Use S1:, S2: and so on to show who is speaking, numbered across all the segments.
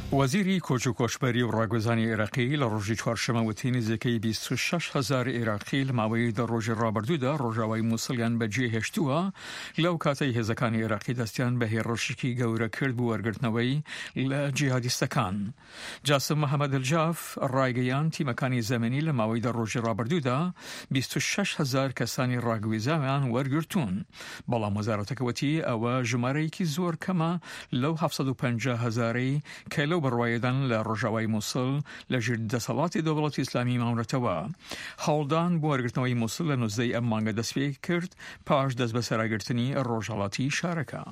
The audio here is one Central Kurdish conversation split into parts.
S1: وەزیری کۆچ و کۆچبەری و ڕاگوزانی عێراقی لە ڕۆژی چوارشەمە وتی نزیکەی 26,000 عێراقی لە ماوەی دە ڕۆژی ڕابردوودا ڕۆژاوای مووسڵیان بەجێهێشتووە لەو کاتەی هێزەکانی عێراقی دەستیان بە هێڕەشێکی گەورە کرد بۆ وەرگرتنەوەی لە جیهادیستەکان. جاسم محەممەد الجاف ڕایگەیان تیمەکانی زەمینی لە ماوەی دە ڕۆژی ڕابردوودا 26,000 کەسانی ڕاگویزاویان وەرگرتوون، بەڵام وەزارەتەکەوتی ئەوە ژمارەیەکی زۆر کەمە لەو 750,000ی کە لەو بڕوایەدان لە ڕۆژاوای مووسڵ لە ژێر دەسەڵاتی دەوڵەتی ئیسلامی ماونەتەوە. هەوڵدان بۆ وەرگرتنەوەی مووسڵ لە 19ی ئەم مانگە دەست پێ کرد پاش دەست بە سەراگرتنی ڕۆژهەڵاتی شارەکە.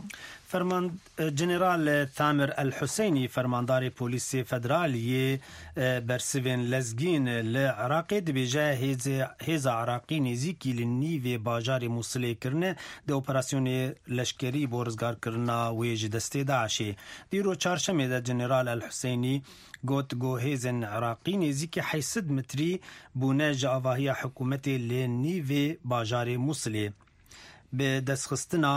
S2: جنرال تامر الحسینی فەرمانداری پۆلیسی فەدرالی بەرسڤێن لەزگین لە عێراقی دەبێژە هێزە عێراقی نێزیکی لە نیڤێ باژاری مووسڵێکردنە دە ئۆپەراسیۆنێ لەشکەری بۆ ڕزگارکردنا وێژی دەستێ داعشێ. دیرۆ چارشەمێدا جنرال الحسینی گوت گۆ هێزن عێراقی نێزیکی 800 متری بوونە ژە ئاڤاهیە حکوومەتێ لێ نیڤێ باژارێ مووسڵێ بە دەستخستنا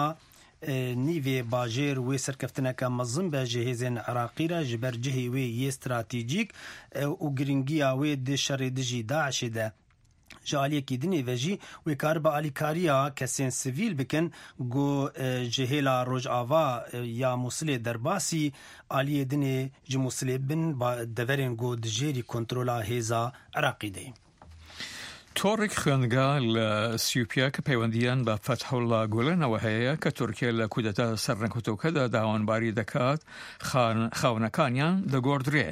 S2: نیوێ باژێر وێ سەرکەفتنەکە مەزم بە ژێهێزێن عێراقیرە ji ber cihê wê yê stratîjîk û giringiya wê di şerê dijî Daişê de ji aliyekî dinê ve jî wê karibe alîkariya kesên sivîl bikin got ji hêla Rojava ya Mosulê derbasî aliyê dinê ji Mosulê bin deverên got di jêrî kontrola hêza Iraqî de.
S1: تۆڕێک خوێندگا لە سیوپیا کە پەیوەندیان بە فەتحوڵڵا گوڵێنەوە هەیە کە تورکیا لە کودەتا سەرنەکەوتووکەدا داوانباری دەکات خاونەکانیان دەگۆڕدرێ.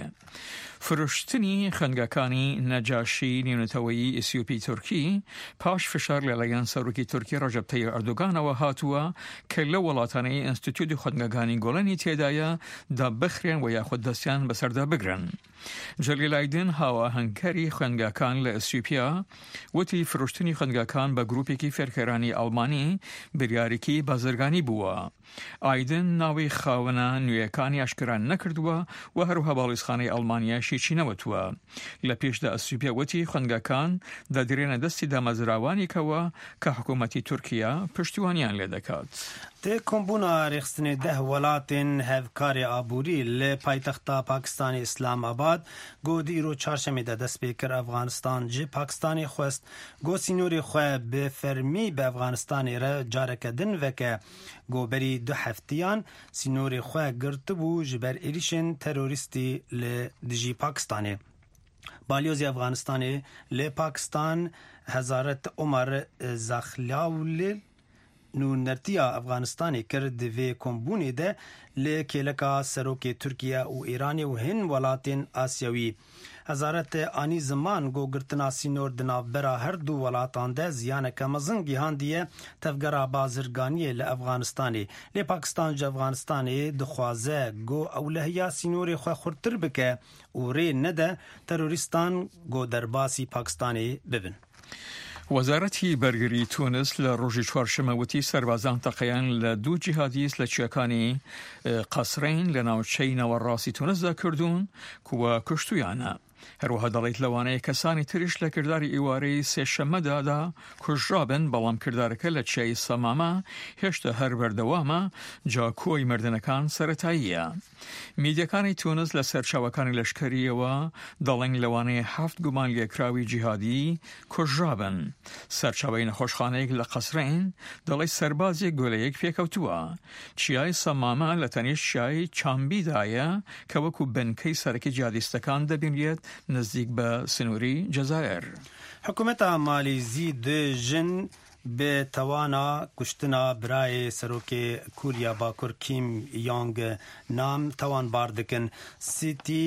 S1: فرۆشتنی خوێندگاکانی نەجاشی نێونەتەوەیی ئیسیوپی تورکی پاش فشار لەلایەن سەرۆکی تورکی ڕەجەب تەیب ئەردۆغانەوە هاتووە کە لە وڵاتانەی ئینستیتیوتی خوێندگاکانی گۆڵێنی تێدایە دا بخرێن و یاخود دەستیان بەسەردا بگرن. جەلیل ئایدن هاواهەنگکاری خوێندگاکان لە ئەسیوپیا وتی فرۆشتنی خوێندگاکان بە گروپێکی فێرکەرانی ئەڵمانی بریارێکی بازرگانی بووە. ئایدن ناوی خاونە نوێیەکانی ئاشکران نەکردووە و هەروها باڵیسخانەی ئەڵمانیا شیچی نەوتووە. لە پێشدا ئەسیوپیا وتی خوێندگاکان دەدرێنە دەستی دامەزراوانێکەوە کە حکوومەتی تورکیا پشتیوانیان لێ دەکات.
S2: تێ کۆمبوونا ڕێخستنê deh welatên hevkarê aborî li paytexta Pakistanê İslamabad got di îro çarşemê de dest pê kir Efganistan ji Pakistanê xwest got sînorê xwe bi fermî bi Efganistanê re careke din veke got berî du heftiyan sînorê xwe girtibû ji ber êrişên terorîstî li dijî Pakistanê. Balyozê Efganistanê li Pakistan Hezaret Omar Zaxlawlê نونرتیا افغانستانی کرد وی کمبونی ده لکیلکا سروکی ترکیه و ایرانی و هن ولاتین آسیوی. هزارت آنی زمان گو گرتنا سینور دنابرا هر دو ولاتان ده زیانه کمزن گیهان دیه تفگرا بازرگانیه لأفغانستانی. لی پاکستان جا افغانستانی دخوازه گو اولهیا سینوری خواه خورتر بکه و ری نده تروریستان گو درباسی پاکستانی ببن.
S1: وەزارەتی بەرگری تونس لە ڕۆژی چوارشەمە وتی سەربازان تەقەیان لە دوو جیهادیست لە چیەکانی قەسرین لە ناوچەی ناوەڕاستی تونسدا کردوون کووە کوشتویانە. هەروەها دەڵێت لەوانەیە کەسانی تریش لە کردداری ئیوارەی سێشەمەدادا کوژرابن، بەڵام کردارەکە لە چیای سەمامە هێشتا هەر بەردەوامە جا کۆی مردنەکان سەرەتاییە. میدیەکانی تونس لە سەرچاوەکانی لەشکریەوە دەڵێن لەوانەیە 7 گومان لێکراوی جیهادی کوژرابن. سەرچاوەی نەخۆشخانەیەک لە قەسرین دەڵێت سەربازێک گۆلەیەک پێکەوتووە. چیای سەمامە لە تەنیشت چیای چامبیدایە کە وەکو بنکەی سەرەکی جیهادیستەکان دەبینرێت نزدیک بە سنووری جەزائر.
S2: حکوومەتە مالیزی دژن به توانا کشتنا برای سروک کوریا باکور کیم یانگ نام توان باردکن سیتی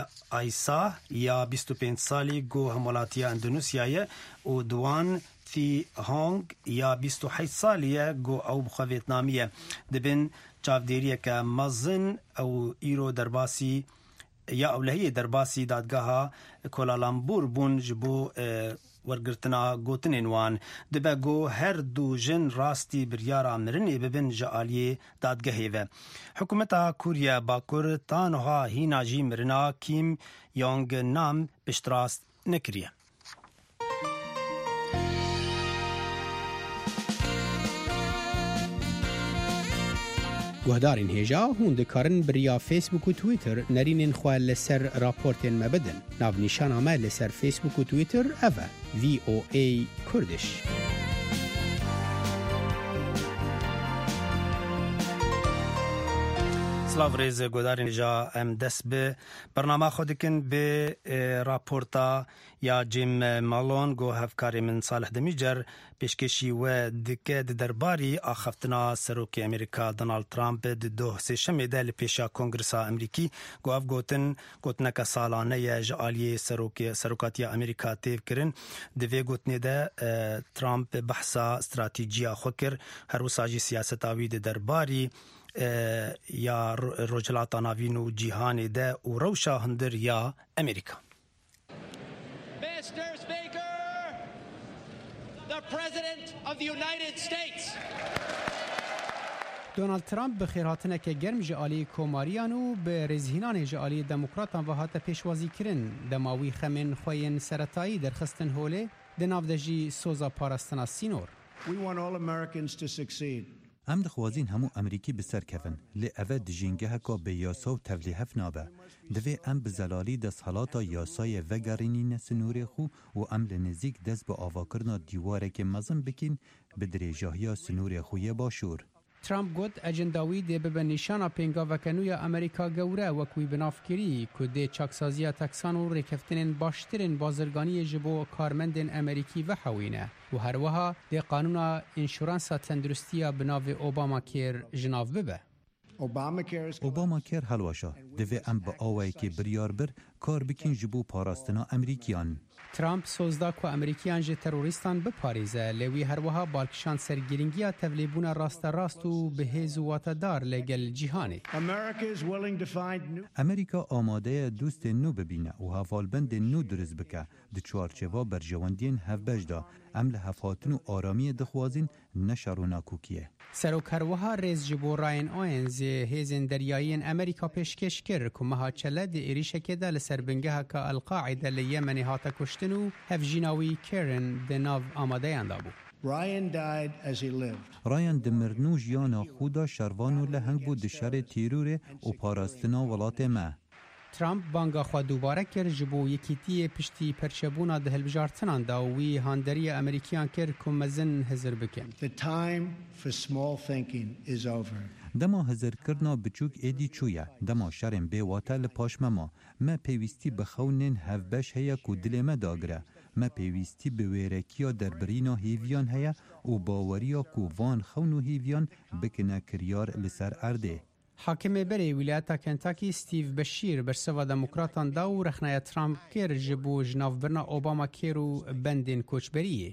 S2: آیسا یا 25 سالی گو همولاتیا اندونوسیایه و دوان تی هانگ یا 28 سالیه گو او بخوا ویتنامیه دبن چاودیریه که مزن او ایرو درباسی یا اولهی درباسی دادگاها کولالامبور بون جبو ورگرتنا گوتنین وان دبه گو هر دو جن راستی بریارا مرنی ببن جعالی دادگاهی و حکومتا کوریا باکور تانها هینا جی مرنا کیم یانگ نام بشتراست نکریه.
S3: گهدارین هیجا هون دکارن بریا فیسبوک و تویتر نرینین خواه لسر راپورتین مبدن. ناو نیشان آمه لسر فیسبوک و تویتر اوه VOA کردش.
S2: سلاو ریز گودارین جا ام دست به برنامه خودکن به راپورتا یا جیم مالون گو هفکاری من صالح دمیجر پیشکشی و دکه درباری آخفتنا سروک امریکا دونالد ترامپ دو سشنبه ده لپیشا کنگرسا امریکی گو اف گوتنک سالانه یا جعالی سروکاتی امریکا تیو کرن دوی گوتنه ده ترامپ بحثا استراتیجیا خوکر هر وساجی سیاست آوید درباری یا رجلات ناوین و جهان ده و روشا هندر یا امریکا.
S4: Mr. Speaker, the President of the United States.
S3: دونالد ترامپ به خیراتنه که گرم جعالی کوماریان و به رزهینان جعالی دموکراتان و حتی پیشوازی کرن دماوی خمین خوین سرطایی در خستن هوله دناو دجی سوزا پارستنا سینور.
S5: We want all Americans to succeed.
S6: ام دخوازین همو امریکی بسر کفن لی اوه دجینگه هکا به یاسا و تبلیحف نابه دوی ام بزلالی دست حالاتا یاسای وگرینین سنوری خو و ام لنزیک دست به آواکرنا دیواره که مزم بکین به دریجاهی سنوری خوی باشور.
S3: ترامپ گوت اجنداوی ده به نشانه پنگا وکنوی امریکا گوره وکوی بنافکری که ده چاکسازی تکسان و رکفتنین باشترین بازرگانی جبو کارمندین امریکی و حوینه و هر وها ده قانون انشورانس تندرستی بناو اوباما کیر جناف ببه.
S6: اوباما کیر حلواشا دوی ام با آوائی که بریار بر کار بکن جبو پاراستنا امریکیان.
S3: ترامپ سوزدا که امریکیان جه تروریستان بپاریزه لیوی هر وها بالکشان سرگیرنگی تبلیبون راست و به هیزوات دار لگل جیهانی.
S6: امریکا آماده دوست نو ببینه و هفالبند نو درز بکه ده چوارچوا بر جواندین هف بجدا ام لحفاتن و آرامی دخوازین نشرونا کوکیه.
S3: سروک هر وها ریز جبو راین آینز هیزن دریایین امریکا پیشکش کر که مها چله ده ایریشه که ده لسربنگه که القاعده لیمنی هاتا کشتنو هف جیناوی کرن ده ناو آماده اندابو.
S6: رایان دمرنو جیانا خودا شروانو لهنگ بود دشار تیروره و پاراستنا ولات ما.
S3: ترامپ بانگا خوا دوباره کر جبو یکیتی پشتی پرچبونا ده هلبجارتنان دا وی هاندری امریکیان کر کمزن هزر بکن.
S6: دما هزر کرنا بچوک ایدی چویا دما شرم بی واتا لپاش ما پیوستی بخونن هفبش هیا کو دل ما داگره ما پیوستی به ویرکیا در برینا هیویان هیا و باوریا کو وان خونو هیویان بکنه کریار لسر ارده.
S3: حاکم بری ولایت کنتاکی استیو بشیر بر سوا دموکراتان دا و رخنای ترامپ کر جبو جناف برنا اوباما کیرو بندین کوچبریه.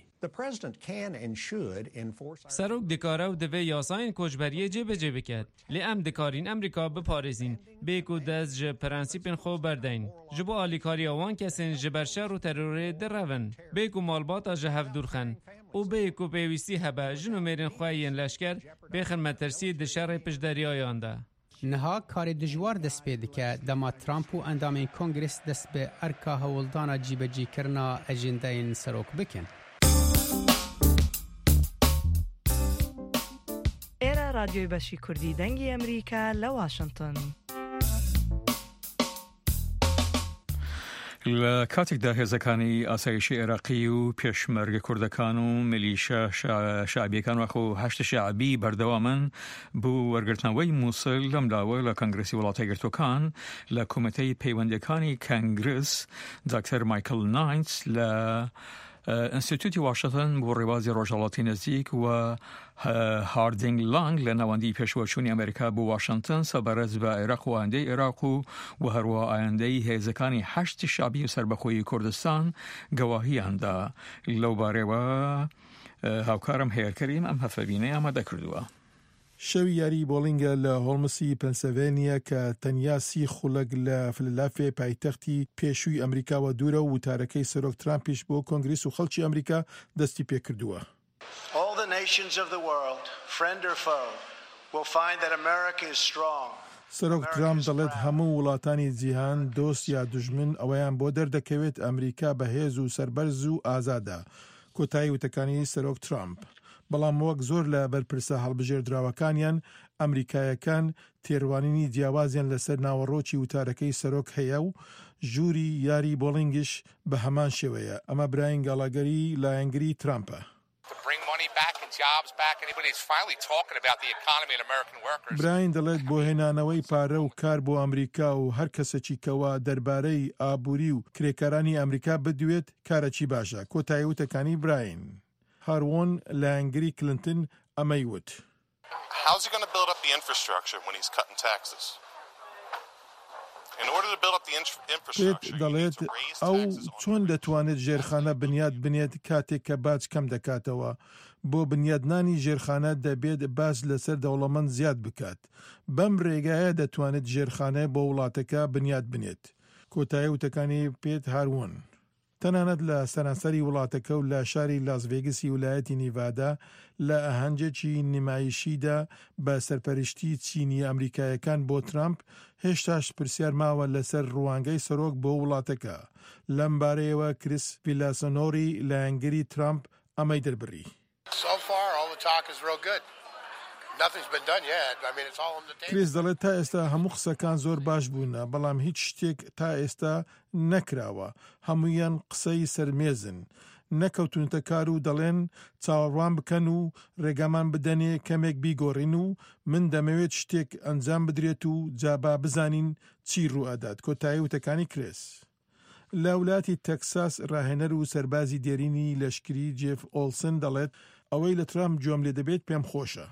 S7: سروک دکاره و دوی یاساین کوچبریه جبه بکد. لی ام دکارین امریکا بپارزین. بیکو دست جه پرنسیپین خوب بردین. جبو آلیکاری آوان کسین جبرشر و تروره در روان. بیکو مالباتا جه هف دورخن. و بیکو پیویستی هبه جنو میرین خواهین لشکر بیخن مترسی دشار پش دریایان ده.
S3: نها کار دجوار دست پیده که دما ترامپ و اندام کنگرس دست به ارکا هولدانا جیبجی کرنا اجنده این سروک بکن.
S8: ایرا رادیوی باشی کردی دنگی امریکا لواشنطن.
S1: لکاتێک دا هێزەکانی ئاسایشی عێراقی و پێشمەرگە کوردەکان و میلیشە شعبیەکان وەخۆ هەشت شعبی بەردەوامن بوو وەرگرتنەوەی مووسڵ لەملاوە لە کۆنگرسی وڵاتە یەکگرتووەکان لە کۆمەتەی پەیوەندیەکانی کۆنگرس دکتۆر مایکل ناینس لە ئینستیتوتی واشنطن بۆ ڕێوازی ڕۆژهەڵاتی نزیک و هاردینگ لانگ لە ناوەندی پێشوەچوونی ئەمریکا بۆ واشنطن سەبارەت بە عێراق و ئایندەی عێراق و هەروە ئایندەی هێزەکانی هەشت شعبی و سەربەخۆیی کوردستان گەواهیاندا لەو بارەوە هاوکارم هەیەرکەریم ئەم هەفەبینەی ئامادە کردووە.
S9: شەوی یاری بۆڵینگە لە هۆڵمسی پەنسیلڤانیا کە تەنیا 30 خولەک لە فلەلافێ پایتەختی پێشووی ئەمریکاوە دوورە و وتارەکەی سەرۆک ترامپیش بۆ کۆنگرس و خەڵکی ئەمریکا دەستی پێکردووە.
S5: All the nations of the world, friend or foe, will find that America is strong.
S9: سەرۆک ترامپ دەڵێت هەموو وڵاتانی جیهان دۆست یا دوژمن ئەوەیان بۆ دەردەکەوێت ئەمریکا بەهێز و سەربەرز و ئازادە. کۆتایی وتەکانی سەرۆک ترامپ بەڵام وەک زۆر لە بەرپرسە هەڵبژێردراوەکانیان ئەمریکایەکان تێڕوانینی جیاوازیان لەسەر ناوەڕۆکی وتارەکەی سەرۆک هەیە و ژووری یاری بۆڵینگش بە هەمان شێوەیە. ئەمە براین گاڵاگەری لایەنگری ترامپە. براین دەڵێت بۆ هێنانەوەی پارە و کار بۆ ئەمریکا و هەر کەسێکی کەوا دەربارەی ئابووری و کرێکارانی ئەمریکا بدوێت کارەکی باشە. کۆتایی وتەکانی براین. هاروۆن لایەنگری کلنتن ئەمەی وت. پێت دەڵێت ئەو چۆن دەتوانێت ژێرخانە بنیاد بنێت کاتێک کە باج کەم دەکاتەوە. بۆ بنیادنانی ژێرخانە دەبێت باج لەسەر دەوڵەمەند زیاد بکات. بەم ڕێگایە دەتوانێت ژێرخانە بۆ وڵاتەکە بنیاد بنێت. کۆتایی وتەکانی پێت هاروون. تەنانەت لە سەرانسەری وڵاتەکە و لە شاری لاس ڤێگسی ویلایەتی نیڤادا لە ئاهەنگێکی نمایشیدا بە سەرپەرشتی چینی ئەمریکایەکان بۆ ترامپ هێشتاش پرسیار ماوە لەسەر ڕوانگەی سەرۆک بۆ وڵاتەکە. لەم بارەیەوە کریس ڤیلاسۆنۆری لایەنگری ترامپ ئەمەی دەربڕی. کریس دەڵێت تا ئێستا هەموو قسەکان زۆر باش بوونە، بەڵام هیچ شتێک تا ئێستا نەکراوە. هەموویان قسەی سەرمێزن. نەکەوتونتە کار و دەڵێن چاوەڕوان بکەن و ڕێگامان بدەنێ کەمێک بیگۆڕین و من دەمەوێت شتێک ئەنجام بدرێت و جابا بزانین چی ڕوئەدات. کۆتایی وتەکانی کریس. لە وڵاتی تەکساس ڕاهێنەر و سەربازی دێرینی لەشکری جێف ئۆلسن دەڵێت ئەوەی لە ترامپ گوێم لێ دەبێت پێم خۆشە.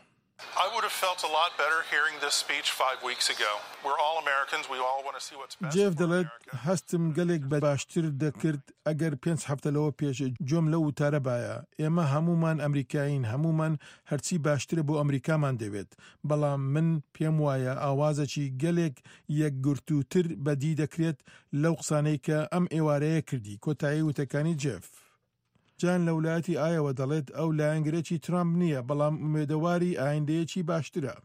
S9: جێف دەڵێت هەستم گەلێک بە باشتر دەکرد ئەگەر 5 هەفتەلەوە پێش جۆم لە وتارە باە. ئێمە هەمومان ئەمریکاین، هەمومان هەرچی باشترە بۆ ئەمریکامان دەوێت. بەڵام من پێم وایە ئاوازەکی گەلێک یەکگرتووتر بەدی دەکرێت لەو قسانەی کە ئەم ئێوارەیە کردی. کۆتایی وتەکانی جێف. جان لە وڵاتی ئایەوە دەڵێت ئەو لایەنگرێکی ترامپ نییە، بەڵام ئومێدەواری ئایندەیەکی باشترە.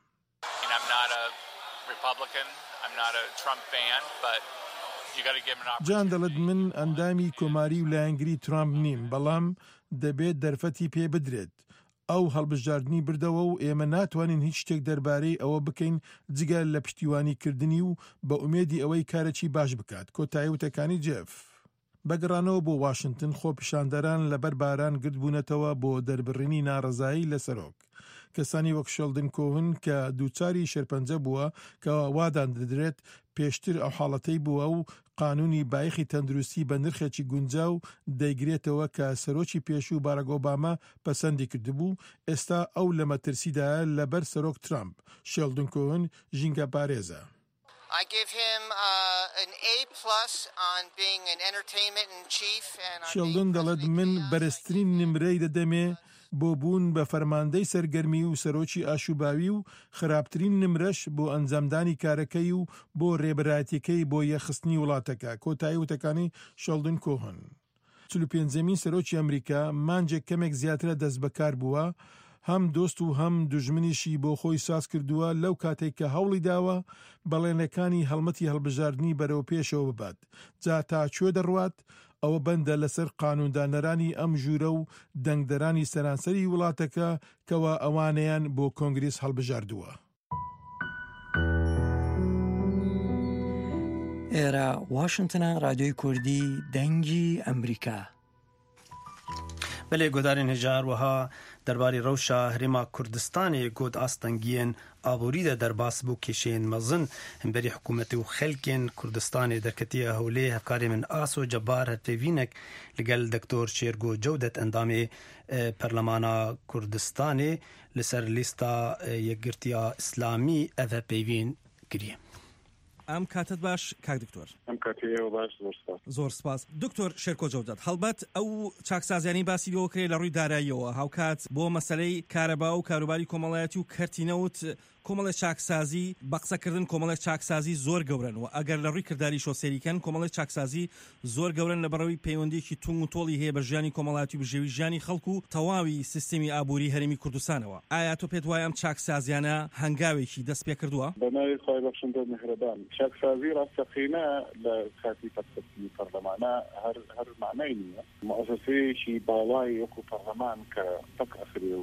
S9: جان دەڵێت من ئەندامی کۆماری و لایەنگری ترامپ نیم، بەڵام دەبێت دەرفەتی پێ بدرێت. ئەو هەڵبژاردننی بردەوە و ئێمە ناتوانین هیچ شتێک دەربارەی ئەوە بکەین جگە لە پشتیوانیکردنی و بە ئومێدی ئەوەی کارێکی باش بکات. کۆتایی وتەکانی جێف. بەگەڕانەوە بۆ واشنگتن خۆپیشاندەران لەبەر باران گرتبوونەتەوە بۆ دەربڕینی ناڕەزایی لە سەرۆک. کەسانی وەک شێلدن کۆهن کە دووچاری شێرپەنجە بووە کە وادان دەدرێت پێشتر ئەو حاڵەتەی بووە و قانونی بایخی تەندروستی بە نرخێکی گونجاو دەیگرێتەوە کە سەرۆکی پێشوو باراک ئۆباما پەسەندی کردبوو. ئێستا ئەو لە مەترسیدایە لەبەر سەرۆک ترامپ. شێلدن کۆهن ژینگە پارێزە.
S10: I give him an A+ on being an entertainment in chief and
S9: شێلدن دەڵێت من بەرزترین نمرەی دەدەمێ بۆ بوون بە فەرماندەی سەرگەرمی و سەرۆکی ئاشوباوی و خراپترین نمرەش بۆ ئەنجامدانی کارەکەی و بۆ ڕێبەرایەتیەکەی بۆ یەخستنی وڵاتەکە. کۆتایی وتەکانی شێلدن کۆهن. 45مین سەرۆکی ئەمریکا مانجێک کەمێک زیاترە دەست بەکار بووە، هەم دۆست و هەم دوژمنیشی بۆ خۆی ساز کردووە لەو کاتێک کە هەوڵی داوە بەڵێنەکانی هەڵمەتی هەڵبژاردننی بەرەو پێشەوە ببات. جا تا کوێ دەڕوات ئەوە بەندە لەسەر قانوندانەرانی ئەم ژوورە و دەنگدەرانی سەرانسەری وڵاتەکە کەوا ئەوانەیان بۆ کۆنگرێس هەڵبژاردووە.
S11: ئێرە واشنگتنە رادیۆی کوردی دەنگی ئەمریکا.
S2: بەلێ گۆدارین هێژار وەها دەرباری ڕەوشە هەرێما کوردستانی گۆد ئاستەنگیên ئابووری de derbas bû kêşeyên mezin hemberî hikûmetê û xelkên Kurdistanê derketiye hewlê hevkarê min Aso Cebar hevpêvînek li gel Doktor Şêrgo Cewdet endamê Perlemana Kurdistanê li ser lîsta Yekgirtiya İslamî ev hevpêvîn kiriye.
S12: ئەم کاتت باش کاک دکتۆر.
S13: ئەم کاتەوە باش
S12: زۆر سپاس. دکتۆر شێرکۆ جەودەت هەڵبەت ئەو چاکسازیانی باسی لەوە کرێ لە ڕووی داراییەوە هاوکات بۆ مەسەلەی کارەبا و کاروباری کۆمەڵایەتی و کەرتینەوت کۆمەڵی چاکسازی بە قسەکردن کۆمەڵی چاکسازی زۆر گەورن و ئەگەر لە ڕووی کردداری شۆسێریکەن کۆمەڵی چاکسازی زۆر گەورن لە بەڕەوەی پەیوەندێکی تونگ و تۆڵی هەیە بە ژیانی کۆمەڵایەتی و بژێوی ژیانی خەڵکو و تەواوی سیستەمی ئابووری هەرێمی کوردستانەوە. ئایا تۆ پێت وایە ئەم چاکسازیانە هەنگاوێکی دەست پێ کردووە؟
S13: بەناوی خۆی بەخشندە میهرەبان چاکسازی ڕاستەقینە لە کاتی فەرسەتی پەرلەمانە هەر معنای نییە. مؤسسەیەکی باڵای وەکو پەرلەمان کە تەک ئەخرێ و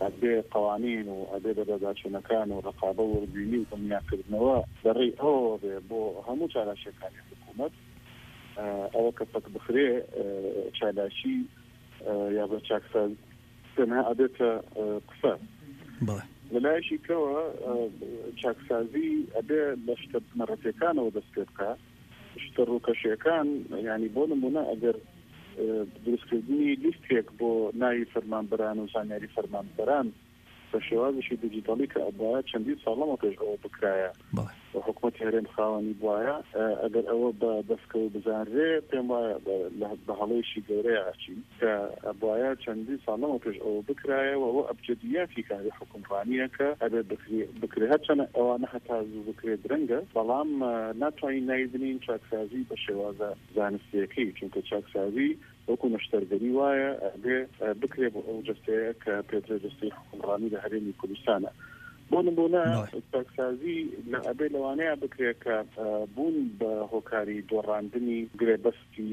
S13: ئەبێ قوانین و ئەبێ بەدەداچوونەکان و ڕقابە وردبینی و دڵنیاکردنەوە دەڕێی ئەوە بێ بۆ هەموو چالاشیەکانی حکوومەت ئەوە کە پەک بخرێ چالاشی یا بە چاکساز تەنها ئەبێتە قسە لەلایەکی کەوە چاکسازی ئەبێ لە شتە بنەڕەتیەکانەوە دەست پێ بکە شتە ڕووکەشیەکان ینی بۆ نمونە ئەگەر دروستکردنی لیستێک بۆ ناوی فەرمانبەران و زانیاری فەرمانبەران بە شێوازشی دیجیتالی کە ئەبواە چەندین ساڵەمە پێش ئەوە بکرایە و حکوومەتی هەرێم خاوەنی بواە ئەگەر ئەوە بە دەستکەوت بزانرێ پێم وایە بە هەڵەیەشی گەورەیە ئاچین کە ئەبواە چەندین ساڵەمە پێش ئەوە بکرایەوە ئەوە ئەبجدیاتی کاری حکومڕانیە کە ئەبێ بکرێ هەرچەنە ئەوانە هەتا زوو بکرێت درەنگە بەڵام ناتوانین نایبنین چاکسازی بە شێوازە زانستیەکەی چونکە چاکسازی وەکو نەشتەرگەری وایە ئەبێ بکرێ بۆ ئەو جستەیە کە پێدرێ جستەی حکومڕانی لە هەرێمی کوردستانە بۆ نمونە چاکسازی ئەبێ لەوانەیە بکرێت کە بوون بە هۆکاری دۆڕاندنی گرێبەستی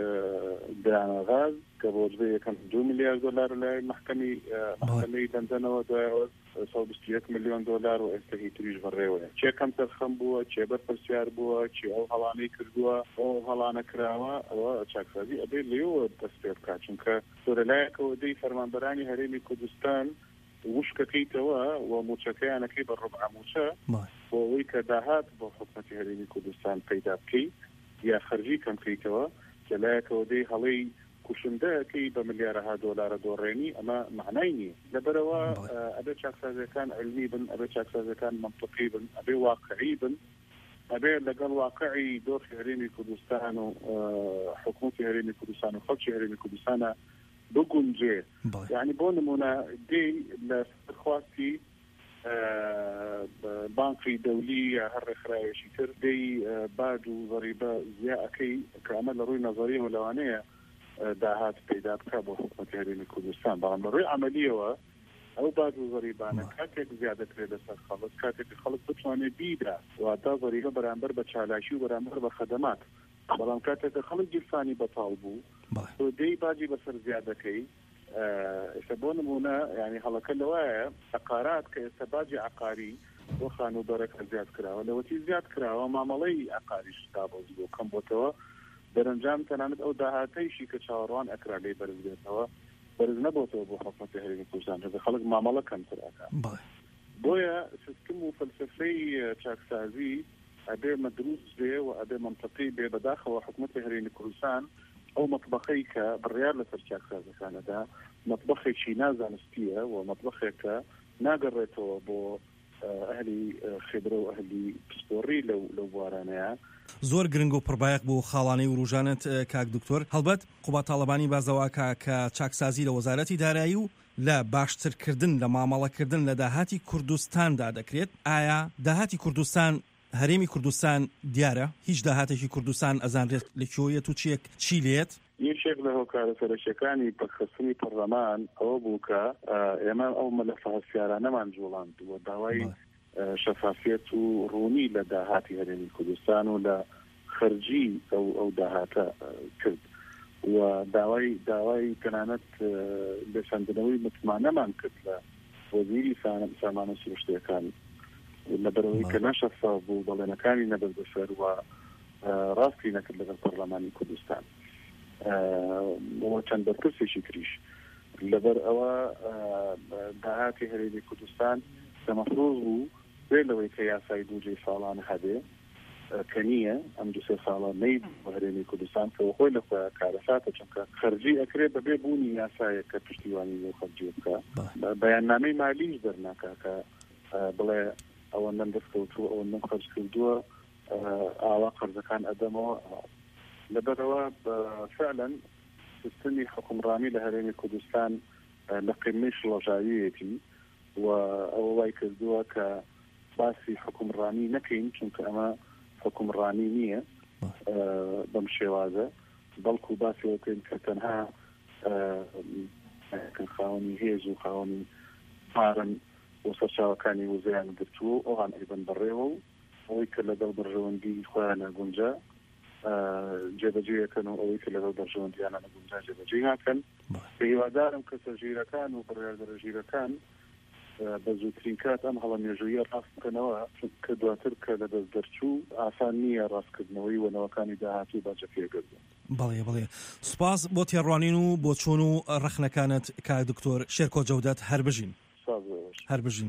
S13: گرانەغاز کە بۆ جبێ یەکەم 2 میلیارد دلار لای محکەمەی لەندەنەوە دوایەوە 121 میلیۆن دلار و ئێستا هیچ تریش بەڕێوەیە چێکەم تەرخەم بووە چێ بەرپرسیار بووە چێ ئەو هەڵانەی کردووە ئەو هەڵانە کراوە ئەوە چاکسازی ئەبێ لێوە دەست پێ بکات چونکە سۆرەلایەکەوە دەی فەرمانبەرانی هەرێمی کوردستان وشکەکەیتەوە و موچەکەیانەکەی بە ڕۆبع موچە بۆ ئەوەی کە داهات بۆ حکومەتی هەرێمی کوردستان پەیدا بکەیت یا خەرجی کەم بکەیتەوە کە لایەکەوە دەی هەڵەی کوشندەکەی بە ملیارەها دۆلارە دۆڕێنی ئەمە معنای نییە لەبەرەوە ئەبێ چاکسازەکان علمی بن ئەبێ چاکسازەکان منطقی بن ئەبێ واقعی بن ئەبێ لەگەڵ واقعی دۆخی هەرێمی کوردستان و حکومەتی هەرێمی کوردستان و خەڵکی هەرێمی کوردستانە بگونجێ یعنی بۆ نمونە دێی لە خواستی بانکی دەولی یا هەر ڕێکخراوێکی تر دەی باج و ضەریبە زیاکەی کە ئەمە لە ڕووی نەزەریە و لەوانەیە داهات پەیدا بکە بۆ حکومەتی هەرێمی کوردستان بەڵام لە ڕووی عەمەلیەوە ئەو باج و ضەریبانە کاتێک زیادەکرێت لەسەر خەڵک کاتێک خەڵک بتوانێت بیدا واتە ضەریبە بەرامبەر بە چالاشی و بەرامبەر بە خەدەمات بەڵام کاتێک خەڵک گیرفانی بەتاڵ بوو تۆ دەی باجی بەسەر زیادەکەی ئێستا بۆ نمونە ینی هەڵەکە لەوایە عقارات کە ئێستا باجی عقاری بۆ خانوبەرەکە زیاد کراوە لەوەتی زیاد کراوە مامەڵەی عقاریش دابەزی بۆ کەم بۆتەوە دەرەنجام تەنانەت ئەو داهاتەیشی کە چاوەڕوان ئەکرا لێ بەرز بێتەوە بەرز نەبووتەوە بۆ حکومەتی هەرێمی کوردستان خەڵک مامەڵە کەمتر ئەکات بۆیە سیستم و فەلسفەی چاکسازی ئەبێ مەدروس بێ و ئەبێ منطقی بێ بەداخەوە حکومەتی هەرێمی کوردستان ئەو مەطبەخەی کە بڕیار لەسەر چاکسازەکانەدا مەطبەخێکی نازانستیە و مەطبەخێکە ناگەڕێتەوە بۆ ئەهلی خێبرە و ئەهلی پسپۆڕی لەو بوارانەیە
S12: زۆر گرنگ و پڕبایەق بۆ خاڵانەی و ڕوژانت کاک دکتۆر هەڵبەت قوبا تاڵەبانی بازەواکە کە چاکسازی لە وەزارەتی دارایی و لە باشترکردن لە مامەڵەکردن لە داهاتی کوردستاندا دەکرێت ئایا داهاتی کوردستان هەرێمی کوردستان دیارە هیچ داهاتێکی کوردستان ئەزانرێت لەکوێیەت و چی لێت
S13: یەکێک لە هۆکارە سەرەکیەکانی پەخستنی پەرلەمان ئەوە بوو کە ئێمە ئەو مەلەفە هەستیارانەمان جوڵاند و داوای شەفافیەت و ڕوونی لە داهاتی هەرێمی کوردستان و لە خەرجی ئەو داهاتە کرد و داوای تەنانەت لێساندنەوەی متمانەمان کرد لە وەزیری سامانە سروشتیەکان لەبەرەوەی کە نەشەفاف بوو بەڵێنەکانی نەبەر بەسەر و ڕاستی نەکرد لەگەڵ پەرلەمانی کوردستان بۆ چەند بەرپرسێکی تریش لەبەر ئەوە داهاتی هەرێمی کوردستان دەمەفرۆز بوو بێ لەوەی کە یاسای بودجەی ساڵانە هەبێ کە نییە ئەم 2 ساڵە نەیت بۆ هەرێمی کوردستان کە خۆی لەخۆی کارەساتە چونکە خەرجی ئەکرێت بەبێ بوونی یاسایە کە پشتیوانی لەو خەرجی بکە بەیاننامەی مالیش دەرناکە کە بڵێ ئەوەندەم دەستکەوتووە ئەوەندەم خەرج کردووە ئاوا قەرزەکان ئەدەمەوە لەبەرەوە فعلا سیستمی حکومڕانی لە هەرێمی کوردستان لە قیمەی شڵەژاویەتی و ئەوە وای کردووە کە باسی حکومڕانی نەکەین چونکە ئەمە حکومڕانی نییە بەم شێوازە بەڵکو باسی وەکەین کە تەنها خاوەنی هێز و خاوەنی پارن و سەرچاوەکانی وزەیان گرتووە ئەوان ئەیبن بەڕێوە و ئەوەی کە لەگەڵ بەرژەوەندی خۆیان نەگونجا جێبەجێەکەن و ئەوەی کە لەگەڵ بەرژەوەندیانە نەگونجا جێبەجێ ناکەن پێ هیوادارم کە سەرژیرەکان و بڕیاردەرەژیرەکان بە زووترین کات ئەم هەڵەمێژوویە ڕاستکەنەوە کە دواتر کە لە دەست دەرچوو ئاسان نییە ڕاستکردنەوەی وەنەوەکانی داهاتوو باجە پێگەردن.
S12: بەڵێ سوپاس بۆ تێڕوانین و بۆ چۆن و ڕەخنەکانت کاک دکتۆر شێرکۆ جەودەت هەر بژین.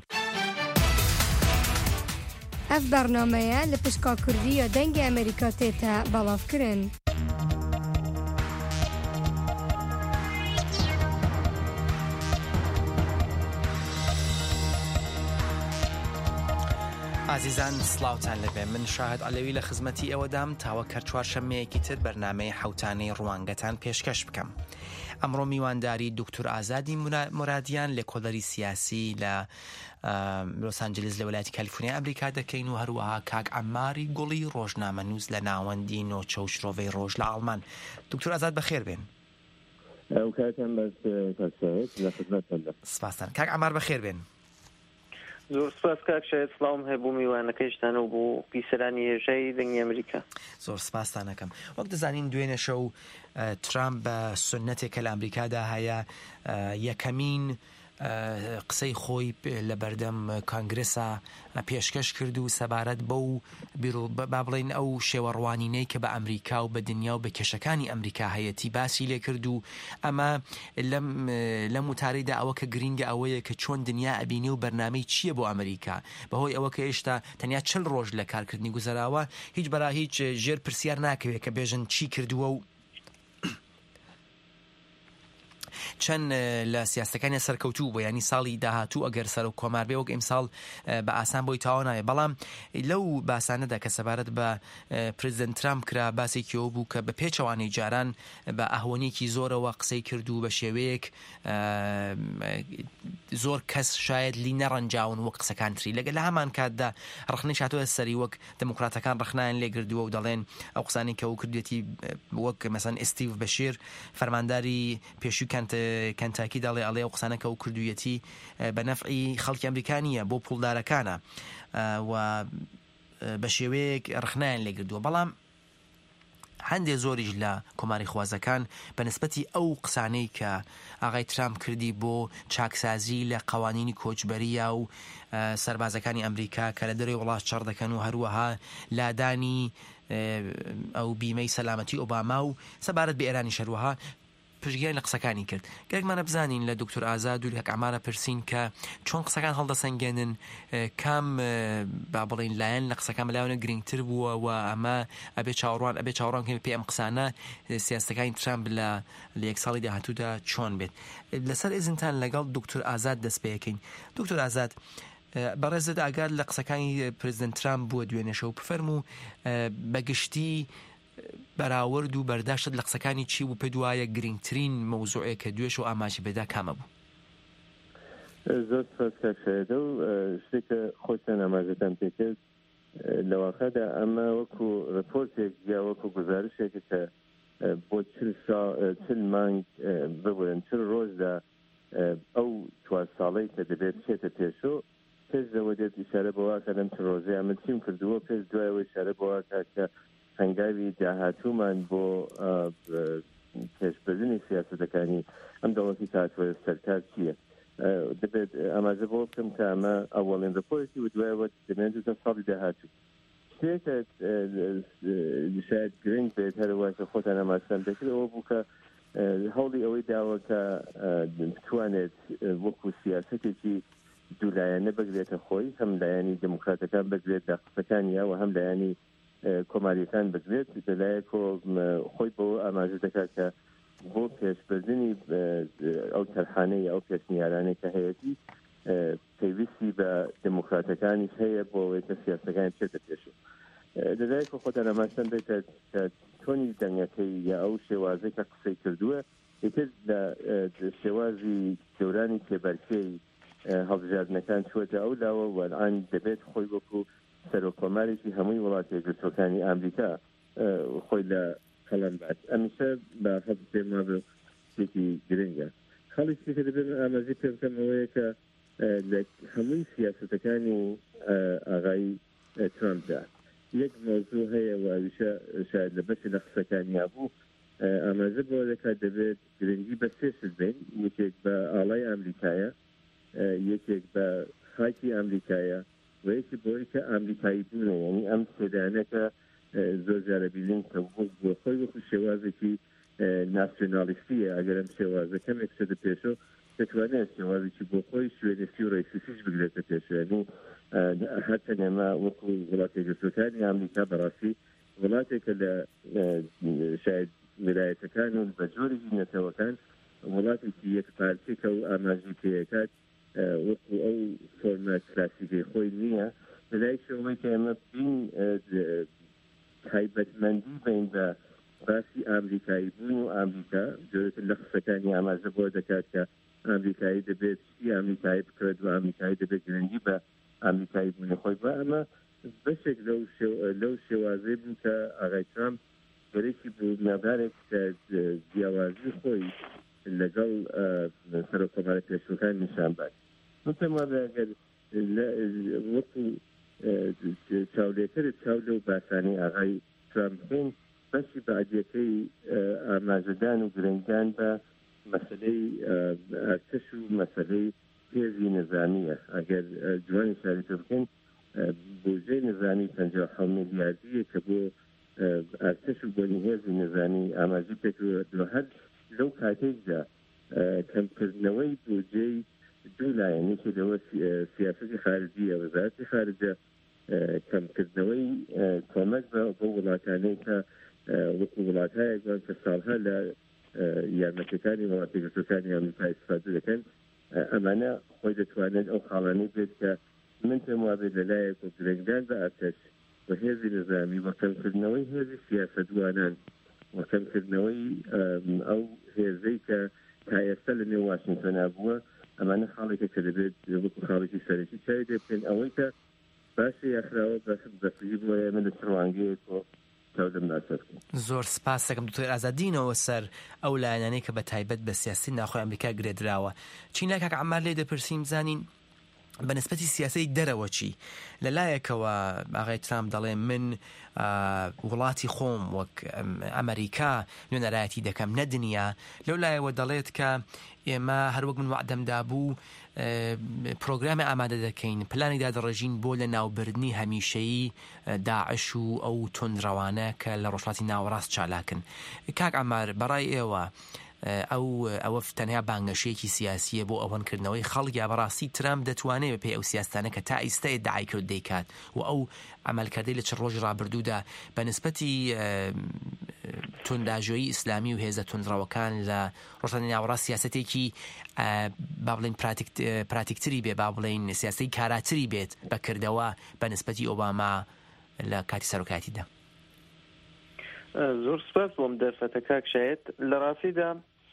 S14: ئەف بەرنامەیە لە پشکا کوردی یا دەنگی ئەمریکا تێتە بەڵاوکردن.
S15: ئازیزان سڵاوتان لەبێ، من شاهد عەلەوی لە خزمەتی ئێوەدام تاوە کە چوارشەممەیەکی تر بەرنامەی حەوتانەی ڕوانگەتان پێشکەش بکەم. ئەمڕۆ میوانداری دکتۆر ئازادی مرادیان لێکۆڵەری سیاسی لە لۆس ئانجلس لە ویلایەتی کالیفۆرنیا ئەمریکا دەکەین و هەروەها کاک عەماری گوڵی ڕۆژنامەنووس لە ناوەندی نۆچە و شرۆڤەی ڕۆژ لە ئاڵمان. دکتۆر ئازاد بەخێر بێن. سپاسان. کاک عەمار بەخێر بێن.
S16: زۆر سپاس کاک شاید سڵاوم هەبوو میوانەکەیشتان و بۆ پیسەرانی هێژەی دەنگی ئەمریکا.
S15: زۆر سپاسان دەکەم. وەک دەزانین دوێنێ شەو ترامپ بە سنەتێکە لە ئەمریکادا هەیە یەکەمین قسەی خۆی لە بەردەم کانگرسا پێشکەش کرد و سەبارەت بەو با بڵێن ئەو شێوەڕوانینەی کە بە ئەمریکا و بە دنیا و بە کێشەکانی ئەمریکا هەیەتی باسی لێ کرد و ئەمە لەم وتارەیدا ئەوە کە گرینگە ئەوەیە کە چۆن دنیا ئەبینێ و بەرنامەی چییە بۆ ئەمریکا بەهۆی ئەوە کە هێشتا تەنیا 40 ڕۆژ لە کارکردنی گوزەراوە هیچ بەرا هیچ ژێر پرسیار ناکەوێت کە بێژن چی کردووە و چەند لە سیاستەکانی سەرکەوتوو بۆ ینی ساڵی داهاتوو ئەگەر سەر و کۆمار بێ وەک ئیمساڵ بە ئاسان بۆی تاوا نایە. بەڵام لەو باسانەدا کە سەبارەت بە پرزیدەنت ترامپ کرا باسێکیەوە بوو کە بە پێچەوانەی جاران بە ئەهۆنێکی زۆرەوە قسەی کردو بە شێوەیەک زۆر کەس شاید لی نەڕەنجاون وەک قسەکان تری لەگەل لە هەمان کاتدا ڕخنەی هاتووە سەری وەک دموکراتەکان ڕخنایان لێگردووە و دەڵێن ئەو قسانی کە و کردوێتی وەک مەسەن ئستیڤ بەشیر فەرمانداری پێشووی کەنتاکی دەڵێ ئەڵێ ئەو قسانەکە و کردوویەتی بە نەفعی خەڵکی ئەمریکانیە بۆ پوڵدارەکانە و بە شێوەیەک ڕخنایان لێگردووە. بەڵام هەندێک زۆریش لە کۆماری خوازەکان بە نسبەتی ئەو قسانەی کە ئاغای ترامپ کردی بۆ چاکسازی لە قوانینی کۆچبەریە و سەربازەکانی ئەمریکا کە لە دەرەوەی وڵات چڕ دەکەن و هەروەها لادانی ئەو بیمەی سەلامەتی ئۆباما و سەبارەت بە ئێرانی شەروەها پشتگیان لە قسەکانی کرد. گەرێکمانە بزانین لە دکتۆر ئازاد و لە ئەمارە پرسین کە چۆن قسەکان هەڵدەسەنگێنن کام با بڵین لایەن لە قسەکان بەلایەنە گرنگتر بووە و ئەمە ئەبێ چاوەڕوان پێ ئەم قسانە سیاستەکانی ترامپ لە یەک ساڵی داهاتوودا چۆن بێت. لەسەر ئێزنتان لەگەڵ دکتۆر ئازاد دەست پێەکەین. دکتۆر ئازاد بەڕێزت ئاگاد لە قسەکانی پرزیدەنت ترامپ بووە دوێنێشە و بفەرموو بەگشتی بەراورد و بەرداشت لە قسەکانی چی بوو پێ دوایە گرنگترین مەوزوعەیە کە دوێش و ئاماژی بێدا کامە بوو؟
S17: زۆر سپاسکارشێدە و شتێکە خۆتان ئاماژەتان پێکرد لەواقعدا ئەمە وەکو ڕپۆرتێک یا وەکو گزارشێکە کە بۆ 40 مانگ ببورن 40 ڕۆژدا ئەو 4 ساڵەی کە دەبێت بچێتە پێشۆ پێش لەوە دێت ئیشارە بەوە کە لەم 4 ڕۆژەیە ئەمە چیم کردووە پێش دوایەوە ئیشارە بەوە کە هەنگاوی داهاتوومان بۆ پێشبردننی سیاسەتەکانی ئەم دەوڵەتی کاتوە سەرکار چییە دەبێت ئاماژە بۆ بکەم کە ئەمە ئەوەڵێن ڕپۆرتی و دوایەوە دەمێنێت ساڵی داهاتوو شتێکە شاید گرنگ بێت هەروەکە خۆتان ئاماژتان دەکرد ئەوە بوو کە هەوڵی ئەوەی داوە کە بتوانێت وەکو سیاسەتێکی دوولایەنە بگرێتە خۆی هەم لایەنی دموکراتەکان بگرێت داخستەکانیە و هەم لایەنی کۆماریەکان بگرێت لەلایەکۆ خۆی بۆ ئاماژە دەکات کە بۆ پێشبردننی ئەو تەرخانەی ئەو پێشنیارانەی کە هەیەی پێویستی بە دموکراتەکانیش هەیە بۆ ئەوەی کە سیاسەکان بچێتە پێشوو لەلایەکۆ خۆتان ئاماژتان بێت کە تۆنی دەنگەکەی یا ئەو شێوازەی کە قسەی کردووە ئیتر لە شێوازی دەورانی تێبەرکەی هەڵبژاردنەکان چوەتە ئەو لاوە وەلعان دەبێت خۆی وەکو سەرۆکۆمارێکی هەمووی وڵاتی یەکگرتوەکانی ئامریکا خۆی لە قەڵەم بات ئەمیشە بە حەز پێما شتێکی گرنگە خەڵێکی کە دەبێت ئاماژەی پێ بکەم ئەوەیە کە لە هەمووی سیاسەتەکانی ئاغای ترامپدا یەک مۆزوع هەیە و ئەویشە شاید لە بەشی لە قسەکانیا بوو ئاماژە بۆ دەکات دەبێت گرنگی بە سێ شت بین یەکێک بە ئاڵای ئەمریکایە یەکێک بە خاکی ئەمریکایە و یەکی بۆی کە ئەمریکایی بوونە یعنی ئەم سێدانەکە زۆر جارە بینین کە بۆ خۆی وەکو شێوازێکی ناسیۆنالیستیە ئەگەر ئەم شێوازە کەمێک سەدە پێشۆ دەتوانێت شێوازێکی بۆ خۆی شوێنێستی و ڕێسیسیش بگرێتە پێشۆ یعنی هەرچەند ئێمە وەکو وڵاتی یەکگرتووەکانی ئەمریکا بەڕاستی وڵاتێکە لە شاید ویلایەتەکان و بە جۆرێکی نەتەوەکان وڵاتێکی یەک پارتێکە و ئاماژی پێیەکات وەکو ئەو فۆرمە کلاسیکەی خۆی نییە لەلای شەوەی کە ئێمە بین تایبەتمەندی بین بە باسی ئامریکایی بوون و ئامریکا جۆرێتر لە قسەکانی ئاماژە بۆ دەکات کە ئامریکایی دەبێت شتی ئامریکایی بکرێت و ئامریکایی دەبێت گرنگی بە ئامریکایی بوونی خۆی بە ئەمە بەشێک لەو شێوازەی بوو کە ئاغای ترامپ گەرێکی بوو مەدارێک کە جیاوازی خۆی لەگەڵ سەرۆکۆمارە پێشوەکان نیشان بات متەما ئەگەر وەکو چاولێکەرت چاو لەو باسانەی ئاغای ترامپ بکەین بەشی بەعدیەکەی ئاماژەدان و گرنگدان بە مەسلەی ئەرتش و مەسلەی هێزی نظامیە ئەگەر جوانی شاریتە بکەین بودجەی نظامی 57 میلیاردیە کە بۆ ئەرتش و بۆنی هێزی نظامی ئاماژی پێکردووە هەر لەو کاتێکدا کەمکردنەوەی بودجەی دوو لایەنێکی لەوە سیاسەتی خارجیە وەزارەتی خارجە کەمکردنەوەی کۆمەک بۆ وڵاتانەی کە وەکو وڵاتایەکان کە ساڵها لە یارمەتیەکانی وڵاتی یەکگرتووەکانی ئەمریکا ئیستفادە دەکەن ئەمانە خۆی دەتوانێت ئەو خاڵانەی بێت کە من پێم وابێت لەلایەک و گرنگدان بە ئەرتش و هێزی نظامی و کەمکردنەوەی هێزی سیاسەتوانان و کەمکردنەوەی ئەو هێزەی کە تا ئێستا لە نێو واشنگتۆنا بووە ئەمانە خاڵێکە کە دەبێت وەکو خاڵێکی سەرەکی چاوی دێ بکەین ئەوەی کە باشی یاخراوە بەفری بووە ئێمە لە چڕوانگەیەکۆ
S15: زۆر سپاس دەکەم دکتۆر ئازادینەوە سەر ئەو لایەنانەی کە بە تایبەت بە سیاسی ناخۆی ئەمریکا گرێدراوە چینای کاک عەمار لێ دەپرسیم زانین بە نسبەتی سیاسەی دەرەوە چی لەلایەکەوە ئاغای ترامپ دەڵێ من وڵاتی خۆم وەک ئەمریکا نوێنەرایەتی دەکەم نەدنیا لەو لایەوە دەڵێت کە ئێمە هەروەک من وعدەمدا بوو پرۆگرامی ئامادە دەکەین پلانی دادڕێژین بۆ لە ناوبردنی هەمیشەیی داعش و ئەو تۆندڕەوانە کە لە ڕۆژهەڵاتی ناوەڕاست چالاکن کاک عەمار بەڕای ئێوە ئەوە تەنیا بانگەشەیەکی سیاسیە بۆ ئەوەنکردنەوەی خەڵکیا بەڕاستی ترامپ دەتوانێت بەپێی ئەو سیاستانە کە تا ئێستا ئیدعای کرد دەیکات و ئەو عملکردەی لە چ ڕۆژی ڕابردوودا بە نسبەتی تونداژۆیی ئیسلامی و هێزە توندڕەوەکان لە ڕۆژهەڵاتی ناوەڕاست سیاسەتێکی با بڵێن پراتیکتری بێ با بڵێن سیاستەی کاراتری بێت بەکردەوە بە نسبەتی ئۆباما لە کاتی سەرۆکایەتیدا
S16: زۆر سپاس بۆم دەرفەتە کاک شایەت لە ڕاستیدا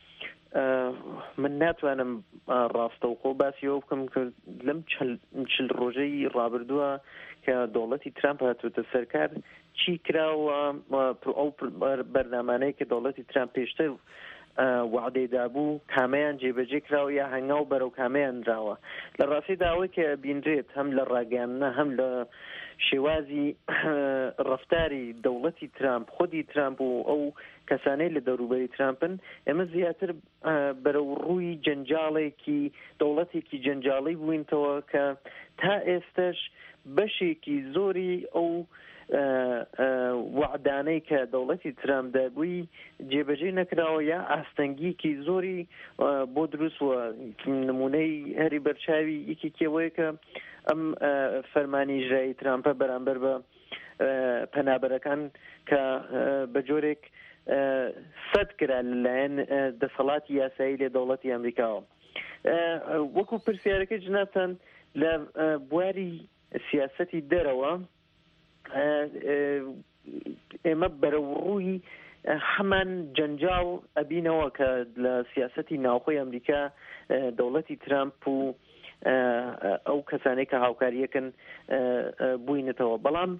S16: من ناتوانم ڕاستەوخۆ باسیەوە بکەم کرد لەم چل ڕۆژەی ڕابردووە کە دەوڵەتی ترامپ هاتووەتە سەرکار چی کراوە ئەو بەرنامانەی کە دەوڵەتی ترامپ پێشتر وعدەیدا بوو کامەیان جێبەجێ کراوە یا هەنگاو بەرەو کامەیان دراوە لە ڕاستیدا ئەوەی کە بینرێت هەم لە ڕاگەیاندنە هەم لە شێوازی ڕەفتاری دەوڵەتی ترامپ خودی ترامپ و ئەو کەسانەی لە دەوروبەری ترامپن ئێمە زیاتر بەرەو ڕووی جەنجاڵێکی دەوڵەتێکی جەنجاڵی بووینتەوە کە تا ئێستش بەشێکی زۆری ئەو وعدانەی کە دەوڵەتی ترامپ دەبووی جێبەجێ نەکراوە یا ئاستەنگیکی زۆری بۆ دروستوە نمونەی هەری بەرچاوی یەکێکەوەیە کە ئەم فەرمانی ئیجرایی ترامپە بەرامبەر بە پەنابەرەکان کە بە جۆرێک سەد کرا لەلایەن دەسەڵاتی یاسایی لێ دەوڵەتی ئەمریکاوە وەکو پرسیارەکەی جنابتان لە بواری سیاسەتی دەرەوە ئێمە بەرەو ڕووی هەمان جەنجاڵ ئەبینەوە کە لە سیاسەتی ناوخۆی ئەمریکا دەوڵەتی ترامپ و ئەو کەسانەی کە هاوکاریەکەن بووینەتەوە بەڵام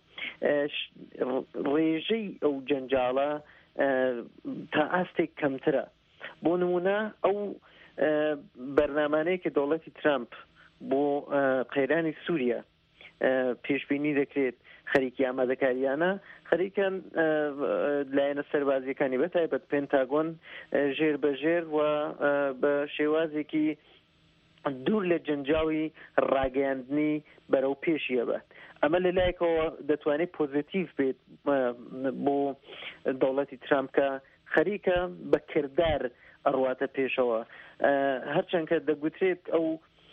S16: ڕێژەی ئەو جەنجاڵە تا ئاستێک کەمترە بۆ نمونە ئەو بەرنامانەیە کە دەوڵەتی ترامپ بۆ قەیرانی سووریا پێشبینی دەکرێت خەریکی ئامادەکاریانە خەریکان لایەنە سەربازیەکانی بەتایبەت پێنتاگۆن ژێر بە ژێر و بە شێوازێکی دوور لە جنجاوی ڕاگەیاندنی بەرەو پێشیە بێت. ئەمە لەلایەکەوە دەتوانێت پۆزیتیڤ بێت بۆ دەوڵەتی ترامپ کە خەریکە بە کردار ئەڕواتە پێشەوە، هەرچەند کە دەگوترێت ئەو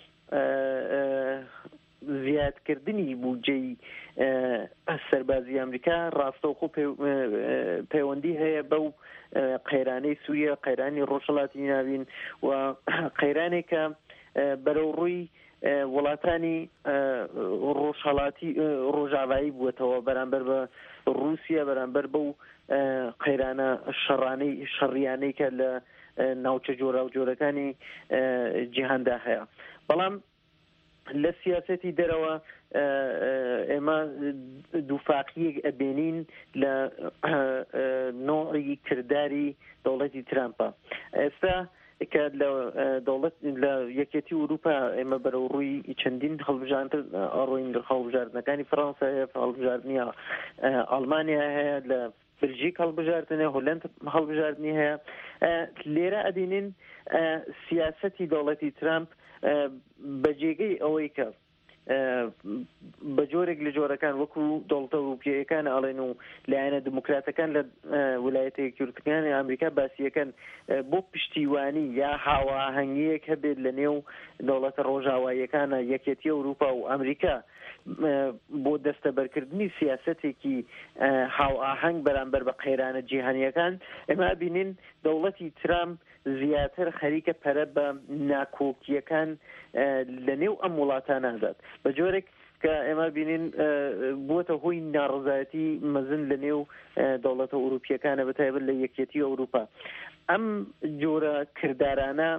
S16: زیادکردنی بودجەی سەربازی ئەمریکا ڕاستەوخۆ پەیوەندی هەیە بەو قەیرانەی سووریە، قەیرانی ڕۆژهەڵاتی ناوین و قەیرانێکە بەرەو ڕووی وڵاتانی ڕۆژهەڵاتی ڕۆژاوایی بووەتەوە بەرامبەر بە رووسیا، بەرامبەر بەو قەیرانە شەڕیانەی کە لە ناوچە جۆرا و جۆرەکانی جیهاندا هەیە. بەڵام لە سیاسەتی دەرەوە ئێمە دووفاقیەک ئەبینین لە نوعی کردداری دەوڵەتی ترامپە. ئێستا کە لە یەکێتی ئوروپا ئێمە بەرەو ڕووی چەندین هەڵبژاردن ئەڕۆین هەڵبژاردنەکانی فەڕەنسا هەیە، هەڵبژاردننی ئەڵمانیا هەیە، لە بلژیک هەڵبژاردنێ، هۆلەند هەڵبژاردننی هەیە. لێرە ئەبینین سیاسەتی دەوڵەتی ترامپ بەجێگەی ئەوەی کە بە جۆرێک لە جۆرەکان وەکو دەوڵەتە ئەوروپیەکان ئەڵێن و لایەنە دموکراتەکان لە ویلایەتە یەکگرتووەکانی ئەمریکا باسیەکەن بۆ پشتیوانی یا هاوئاهەنگیەک هەبێت لە نێو دەوڵەتە ڕۆژاواییەکانە یەکێتی ئەوروپا و ئەمریکا بۆ دەستەبەرکردنی سیاسەتێکی هاوئاهەنگ بەرامبەر بە قەیرانە جیهانیەکان. ئێمە بینین دەوڵەتی ترامپ زیاتر خەریکە پەرە بە ناکۆکیەکان لە نێو ئەم وڵاتانەدات بە جۆرێک کە ئێمە بینین بووەتە هۆی ناڕزایەتی مەزن لە نێو دەوڵەتە ئوروپیەکانە بەتایبەت لە یەکێتی ئەوروپا. ئەم جۆرە کردارانە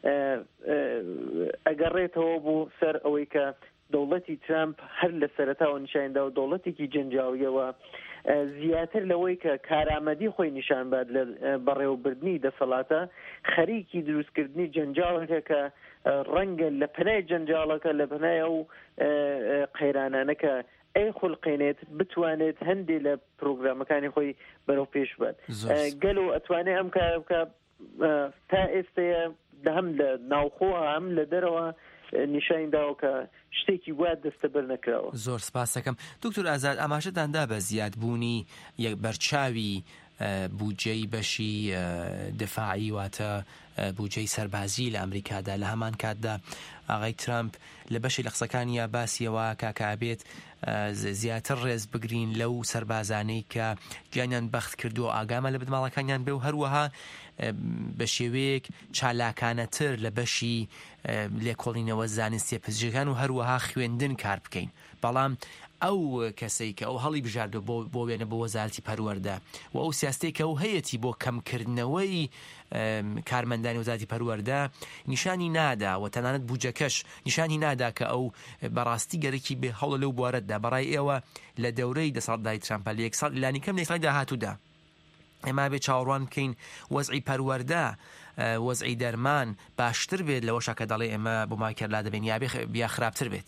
S16: ئەگەڕێتەوە بۆ سەر ئەوەی کە دەوڵەتی ترامپ هەر لە سەرەتاوە نیشاندا و دەوڵەتێکی جەنجاویەوە زیاتر لەوەی کە کارامەدی خۆی نیشان بات لە بەڕێوەبردننی دەسەڵاتە خەریکی دروستکردنی جەنجاڵێکە کە ڕەنگە لە پەنای جەنجاڵەکە لە پەنای ئەو قەیرانانە کە ئەی خوڵقێنێت بتوانێت هەندێک لە پرۆگرامەکانی خۆی بەرەو پێش بێت. گەلو ئەتوانێت ئەم کار بکە تا ئێستەیە هەم لە ناوخۆ هەم لە دەرەوە نیشان داوە کە شتێکی وات دەستەبەر نەکراوە.
S15: زۆر سپاس دەکەم. دکتۆر ئازاد، ئاماژەتاندا بە زیادبوونی یەک بەرچاوی بودجەی بەشی دفاعی واتە بودجەی سەربازی لە ئەمریکادا لە هەمان کاتدا ئاغای ترامپ لە بەشی لە قسەکانیا باسیەوە کاکابێت زیاتر ڕێز بگرین لەو سەربازانەی کە گیانیان بەخت کردووە ئاگامە لە بنماڵەکانیان بێ و هەروەها بە شێوەیەک چالاکانەتر لە بەشی لێکۆڵینەوە زانستی پزیشکان و هەروەها خوێندن کار بکەین. بەڵام ئەو کەسەی کە ئەو هەڵی بژاردە بۆ وێنە بۆ وەزارەتی پەروەردە و ئەو سیاستەی کە ئەو هەیەی بۆ کەمکردنەوەی کارمەندانی وەزارەتی پەروەردە نیشانی نادا و تەنانەت بودجەکەش نیشانی نادا کە ئەو بەڕاستی گەرەکی بێ هەوڵە لەو بوارەتدا بەڕای ئێوە لە دەورەی دەسەڵاتداری ترامپە لە یەک ساڵ لانی کەم لە ساڵی داهاتوودا ئێمە بێ چاوەڕوان بکەین وەزعی پەروەردە وەزعی دەرمان باشتر بێت لەوەشە کە دەڵێ ئێمە بۆ ماکەرلا دەبێن یا خراپتر بێت.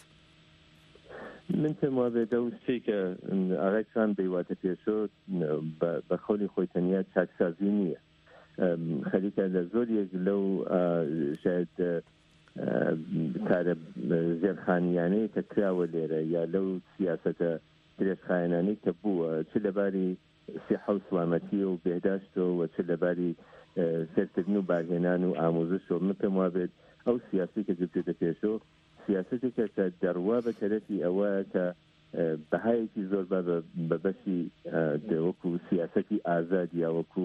S17: من پێم وابێت ئەو شتێک کە ئاغای ترامپ بەیواتە پێشۆ بە خەولی خۆی تەنیا چاکسازی نییە. خەریکە لە زۆریەک لەو شاید کارە زێرخانیانەی کە کراوە لێرە یا لەو سیاسەتە درێژخایەنانەی کە بووە چ لەباری سیحە و سلامەتی و بێداشتەوە و چ لەباری سەرکردن و بارهێنان و ئامۆزشەوە من پێم وابێت ئەو سیاسی کە گرتێتە پێشۆ سیاستێکە کە دەڕوا بە تەرەفی ئەوە کە بەهایەکی زۆر بە بەشی وەکو سیاسەتی ئازاد یا وەکو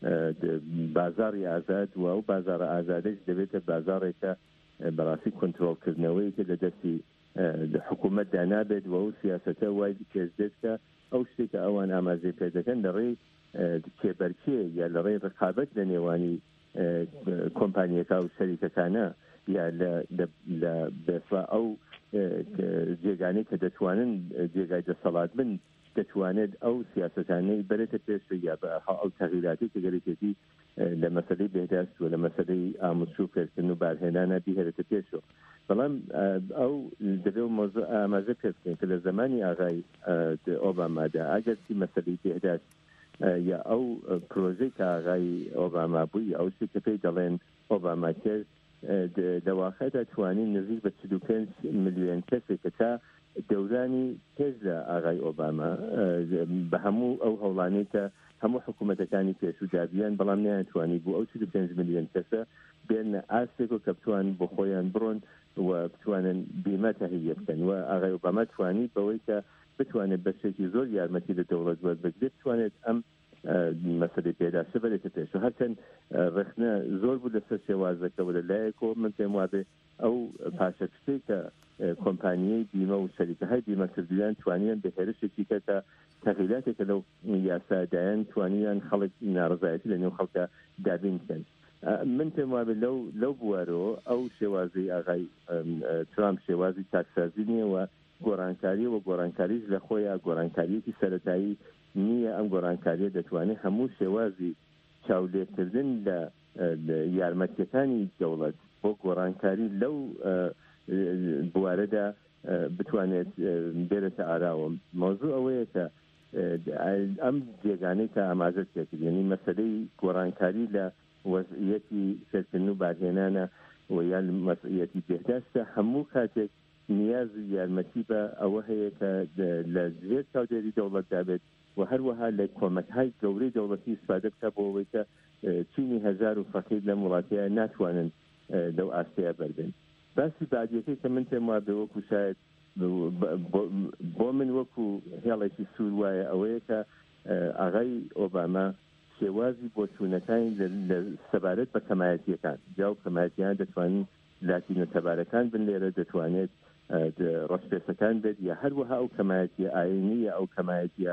S17: بازاری ئازاد و ئەو بازارە ئازادەش دەبێتە بازارێکە بەڕاستی کۆنترۆڵکردنەوەی کە لە دەستی حکوومەتدا نابێت و ئەو سیاسەتە وای پێشدێت کە ئەو شتێکە ئەوان ئاماژەی پێ دەکەن لەڕێی کێبەرکێ یا لەڕێی ڕقابەت لە نێوانی کۆمپانیەکە و شەریکەکانە یا لە بێسڵا ئەو جێگانەی کە دەتوانن جێگای دەسەڵات بن دەتوانێت ئەو سیاسەتانەی بەرێتە پێشوە یا بە ئەو تەغییراتی کە گەرەکێتی لە مەسەلەی بێداشت و لە مەسەلەی ئامۆژوو فێرکردن و بارهێنانە بیهێنێتە پێشوە. بەڵام ئەو دەبێت مۆزوع ئاماژە پێ بکەین کە لە زمانی ئاغای ئۆبامادا ئەگەرچی مەسەلەی بێداشت یا ئەو پرۆژەی کە ئاغای ئۆباما بووی ئەو شتێک کە پێی دەڵێن ئۆباما کێر دەواقعدا توانین نزیک بە 45 ملیۆن کەسێک کە تا دەورانی پێش لە ئاغای ئۆباما بە هەموو ئەو هەوڵانەی کە هەموو حکوومەتەکانی پێشوو دابیان بەڵام نەیانتوانی بوو ئەو 45 ملیۆن کەسە بێنە ئاستێک و کە بتوان بۆ خۆیان بڕۆن و بتوانن بیمە تەهیە بکەن و ئاغای ئۆباما توانی بەوەی کە بتوانێت بەشێکی زۆر یارمەتی لە دەوڵەت وەربگرێت بتوانێت ئەم مەسەلەی پێداشە بەرێتە پێش و هەرچەند ڕخنە زۆر بوو لەسەر شێوازەکەەوە لەلایەکەوە من پێم وابێ ئەو پاشەکشتەی کە کۆمپانیای بیمە و شەریکەهای بیمەکردویان توانیان بە هێرشێکی کە تا تەغییراتێکە لەو یاسادایان توانیان خەڵک ناڕزایەتی لە نێو خەڵکە دابین بکەن. من پێم وابێ لەو بوارەوە ئەو شێوازەی ئاغای ترامپ شێوازی چاکسازی نییە و گۆڕانکاری و گۆڕانکاریش لە خۆیان گۆڕانکاریەکی سەرەتایی نییە. ئەم گۆڕانکاریە دەتوانێت هەموو شێوازی چاولێکردن لە یارمەتیەکانی دەوڵەت بۆ گۆڕانکاری لەو بوارەدا بتوانێت بێرەتە ئاراوە. مۆزوع ئەوەیە کە ئەم جێگانەی کە ئاماژە تێکرد یعنی مەسەلەی گۆڕانکاری لە وەزعیەتی سەرکردن و بارهێنانە و یان مەسئولیەتی بێداشتە هەموو کاتێک نیاز یارمەتی بە ئەوە هەیە کە لە زێر چاودێری دەوڵەتدا بێت و هەروەها لە کۆمەکهای گەورەی دەوڵەتی ئیسپادە بکە بۆ ئەوەی کە چینی هەزار و فەقیر لە وڵاتەیە ناتوانن لەو ئاستەیە بەردن. باسی بعدیەکەی کە من پێم وابێ وەکو شاید بۆ من وەکو هێڵێکی سوور وایە ئەوەیە کە ئاغای ئۆباما شێوازی بۆ چوونەکانی لە سەبارەت بە کەمایەتیەکان جاو کەمایەتیان دەتوانین لاتینە تەبارەکان بن لێرە دەتوانێت ڕۆژپێسەکان بێت یا هەروەها ئەو کەمایەتیە ئاینیە ئەو کەمایەتیە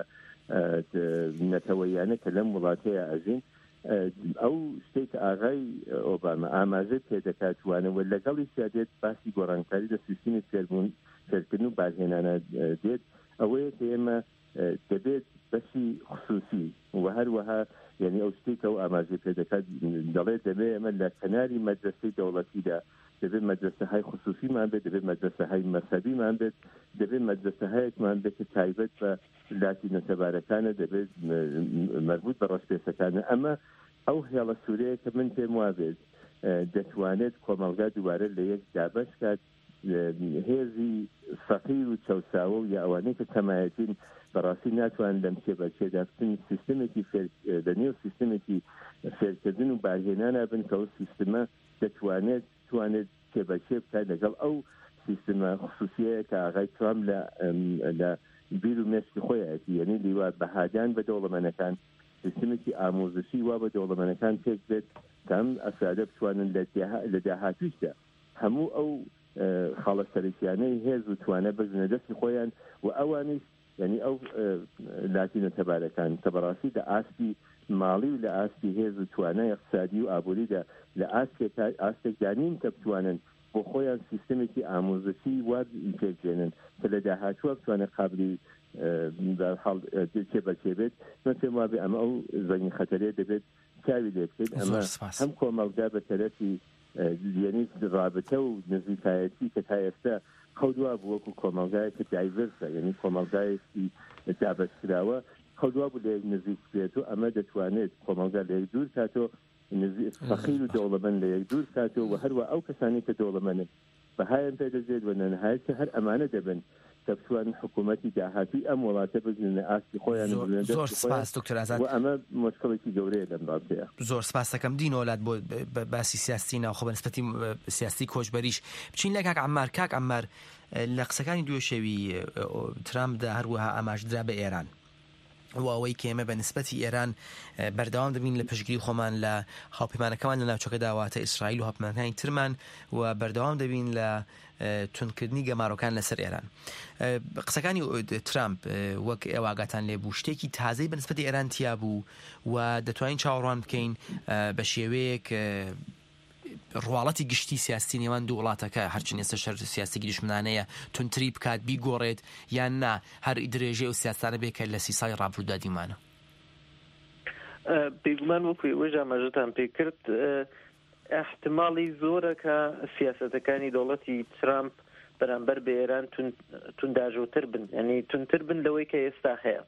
S17: نەتەوەیانە کە لەم وڵاتەیە ئەژین ئەو شتێک ئاغای ئۆباما ئاماژە پێدەکاتوانەوە لەگەڵی سیادێت باسی گۆڕانکاری لە سیستمی فێرکردن و بارهێنانە دێت ئەوەیە کە ئێمە دەبێت بەشی خصوصی و هەروەها یعنی ئەو شتێک ئەو ئاماژە پێدەکات دەڵێت دەبێت ئێمە لە کەناری مەدرسەی دەوڵەتیدا دەبێت مەدرسەهای خصوصیمان بێت دەبێت مەدرسەهای مەسەبیمان بێت دەبێت مەدرسەهایەکمان بێت کە تایبەت بە لاتینە تەبارەکانە دەبێت مربوط بە ڕۆژپێسەکانە. ئەمە ئەو هێڵە سوورەیە کە من پێم وابێت دەتوانێت کۆمەلگا دووارە لە یەک دابەش کات هێزی فەقیر و چەوساوە و یا ئەوانەی کە کەمایەتین بەڕاستی ناتوان لەم کێبەچێدا بچن سیستمێکی دەنێ و سیستمێکی فێرکردن و بارهێنانە بن کە ئەو سیستمە دەتوانێت کێبەچێ بکات لەگەڵ ئەو سیستمە خصوصیەیە کە ئاغای ترامپ لە بیر و مێشکی خۆیەتی یعنی لیوا بەهادان بە دەوڵەمەنەکان سیستمێکی ئامۆزشی وا بە دەوڵەمەنەکان پێک بێت کە ئەم ئەفرادە بتوانن لە داهاتووشدا هەموو ئەو خاڵە سەرکیانەی هێز و توانە بزنە دەستی خۆیان و ئەوانیش یعنی ئەو لاتینە تەبارەکان کە بەڕاستی لە ئاستی ماڵی و لە ئاستی هێز و توانای اقتصادی و ئابووریدا لە ئاستێکدانین کە بتوانن بۆ خۆیان سیستمێکی ئامۆزشی وا پێکێنن کە لە داهاتووە بتوانێت قابلی کێبەچێ بێت. من پێم وابێ ئەمە ئەو زەنگی خەتەرەیە دەبێت چاوی لێ بکەیت. ئەمە هەم کۆمەلگا بە تەرەفی یعنی رابطە و نزیکایەتی کە تا ئێستا خەودوا بوو وەکو کۆمەلگایەکی دایڤرسە یعنی کۆمەلگایەکی دابەشکراوە خەودوا بوو لە یەک نزیک بێت و ئەمە دەتوانێت کۆمەلگا لە یەک دوور کاتەوە فەقیر و دەوڵەمەند لە یەک دوور کاتەوە و هەروە ئەو کەسانی کە دەوڵەمەندن بەهایان پێدەچێت و نەنهایت کە هەر ئەمانە دەبن کە بتوانن حکوومەتی داهاتووی ئەم وڵاتە بگرنە ئاستی خۆیان
S15: زۆر سپاس دکتۆر ئازاد
S17: و ئەمە مشکڵێکی گەورەیە لەم ڕاستەیە.
S15: زۆر سپاس دەکەم دینۆلات بۆ باسی سیاسی ناوخۆ بە نسبەتی سیاسی کۆچبەریش بچین لە کاک عەمار لە قسەکانی دوێشەوی ترامپدا هەروەها ئاماژدرا بە ئێران و ئەوەی کە ئێمە بە نسبەتی ئێران بەردەوام دەبین لە پشتگیری خۆمان لە هاوپەیمانەکەمان لە ناوچەکە داواتە ئیسرائیل و هاوپەیمانەکانی ترمان و بەردەوام دەبین لە تونکردنی گەماڕۆکان لەسەر ئێران. قسەکانی ترامپ وەک ئێواگاتان لێبوو شتێکی تازەی بە نسبەتی ئێران تیا بوو و دەتوانین چاوەڕوان بکەین بە شێوەیەک ڕواڵەتی گشتی سیاسی نێوان دوو وڵاتەکە هەرچند ئێستا شەر سیاسێکی دژمنانەیە تونتری بکات بیگۆڕێت یان نا هەر درێژێ و سیاسانە بێت کە لە 30 ساڵی ڕابردوودا دیمانە.
S16: بێگومان وەکوی ئەوەی ئاماژەتان پێ کرد احتمالی زۆرە کە سیاسەتەکانی دەوڵەتی ترامپ بەرامبەر بە ئێران تونداژۆتر بن یعنی تونتر بن لەوەی کە ئێستا هەیە.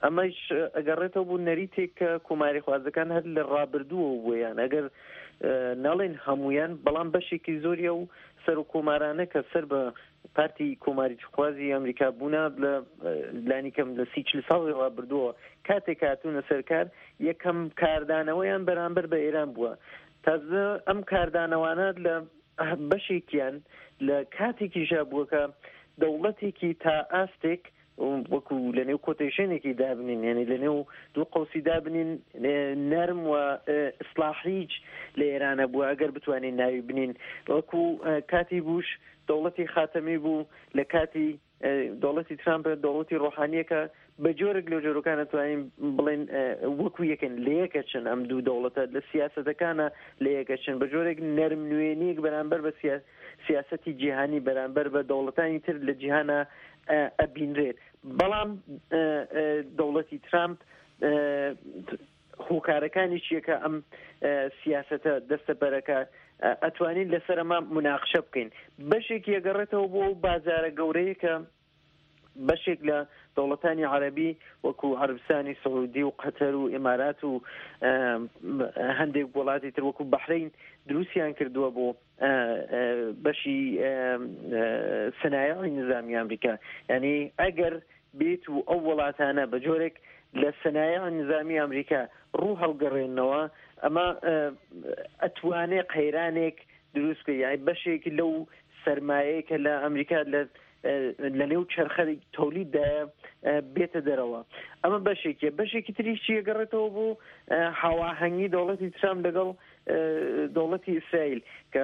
S16: ئەمەش ئەگەڕێتەوە بوو نەریتێک کە کۆماری خوازەکان هەر لە ڕابردووە بوویان ئەگەر ناڵێن هەمویان بەڵام بەشێکی زۆریە و سەر و کۆمارانە کە سەر بە پارتی کۆماری خوازی ئەمریکا بوونا لە لانی کەم لە 30 ساڵی ڕابردووە کاتێک هاتوونە سەرکار یەکەم کاردانەوەیان بەرامبەر بە ئێران بووە تازە ئەم کاردانەوانە لە بەشێکیان لە کاتێکیشا بووە کە دەوڵەتێکی تا ئاستێک وەکو لە نێو کۆتێشنێکی دابنین یعنی لە نێو دوو قوسی دابنین نەرم و ئیسلاحیج لە ئێرانە بووە ئەگەر بتوانین ناوی بنین وەکو کاتی بوش دەوڵەتی خاتەمی بوو لە کاتی دەوڵەتی ترامپ دەوڵەتی ڕۆحانیەکە بە جۆرێک لە جۆرەکانە توانین بڵێن وەکو یەکەن لە یەکەچن ئەم دوو دەوڵەتە لە سیاسەتەکانە لە یەکەچن بە جۆرێک نەرم نوێنیەک بەرامبەر بە سیاسەتی جیهانی بەرامبەر بە دەوڵەتانی تر لە جیهانە ئەبینرێت بەڵام دەوڵەتی ترامپ هۆکارەکانی چیەکە ئەم سیاسەتە دەستە بەرەکە ئەتوانین لەسەر ئەمە مناقشە بکەین بەشێکی ئەگەڕێتەوە بۆ بازارە گەورەیە کە بەشێک لە دەوڵەتانی عەرەبی وەکو عەربستانی سعودی و قەتەر و ئیمارات و هەندێک وڵاتی تر وەکو بەحرین دروستیان کردووە بۆ بەشی سەنایعی نظامی ئەمریکا یعنی ئەگەر بێت و ئەو وڵاتانە بە جۆرێک لە سەنایع نظامی ئەمریکا ڕوو هەڵگەڕێنەوە ئەمە ئەتوانێ قەیرانێک دروست بکە یعنی بەشێک لەو سەرمایەیە کە لە ئەمریکا لە نێو چرخەی تۆلیددایە بێتە دەرەوە ئەمە بەشێکی تریشی ئەگەڕێتەوە بۆ هاواهەنگی دەوڵەتی ترامپ لەگەڵ دەوڵەتی ئیسرائیل کە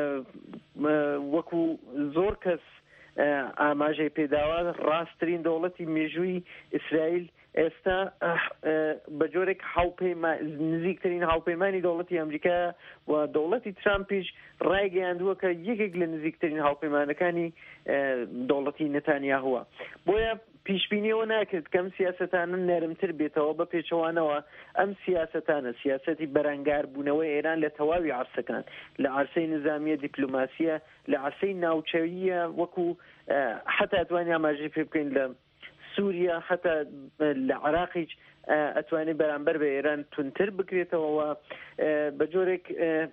S16: وەکو زۆر کەس ئاماژەی پێداوە ڕاستترین دەوڵەتی مێژووی ئیسرائیل ئێستا بە جۆرێک نزیکترین هاوپەیمانی دەوڵەتی ئەمریکا و دەوڵەتی ترامپیش ڕایگەیاندووە کە یەکێک لە نزیکترین هاوپەیمانەکانی دەوڵەتی نەتانیاهووە بۆیە پیشبینیەوە ناکرد کەم سیاسەتانە نەرمتر بێتەوە بە پێچەوانەوە ئەم سیاسەتانە سیاسەتی بەرەنگار بوونەوەی ئێران لە تەواوی عەرسەکان لە عەرسەی نظامیە دیپلۆماسیە لە عەرسەی ناوچەویە وەکو حتا ئەتوانین ئاماژەی پێ بکەین لە سووریا حتا لە عێراقیش ئەتوانێت بەرامبەر بە ئێران تونتر بکرێتەوە بە جۆرێک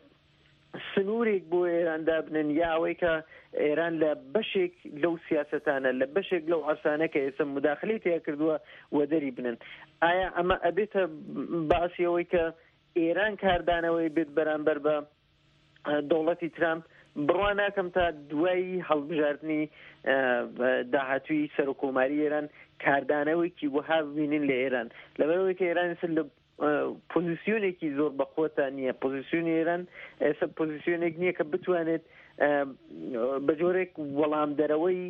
S16: سنوورێک بۆ ئێران دابنن یا ئەوەی کە ئێران لە بەشێک لەو سیاسەتانە لە بەشێک لەو عەرسانە کە ئێستا مداخلەی تیا کردووە وەدەری بنن ئایا ئەمە ئەبێتە باسی ئەوەی کە ئێران کاردانەوەی بێت بەرامبەر بە دەوڵەتی ترامپ بڕوا ناکەم تا دوای هەڵبژاردننی داهاتووی سەرۆکۆماری ئێران کاردانەوەیکی وەها ببینین لە ئێران لەبەرەوەی کە ئێران لە پۆزیسیۆنێکی زۆر بەخۆتە نییە پۆزیسیۆنی ئێران ئێستا پۆزیسیۆنێک نییە کە بتوانێت بە جۆرێک وەڵام دەرەوەی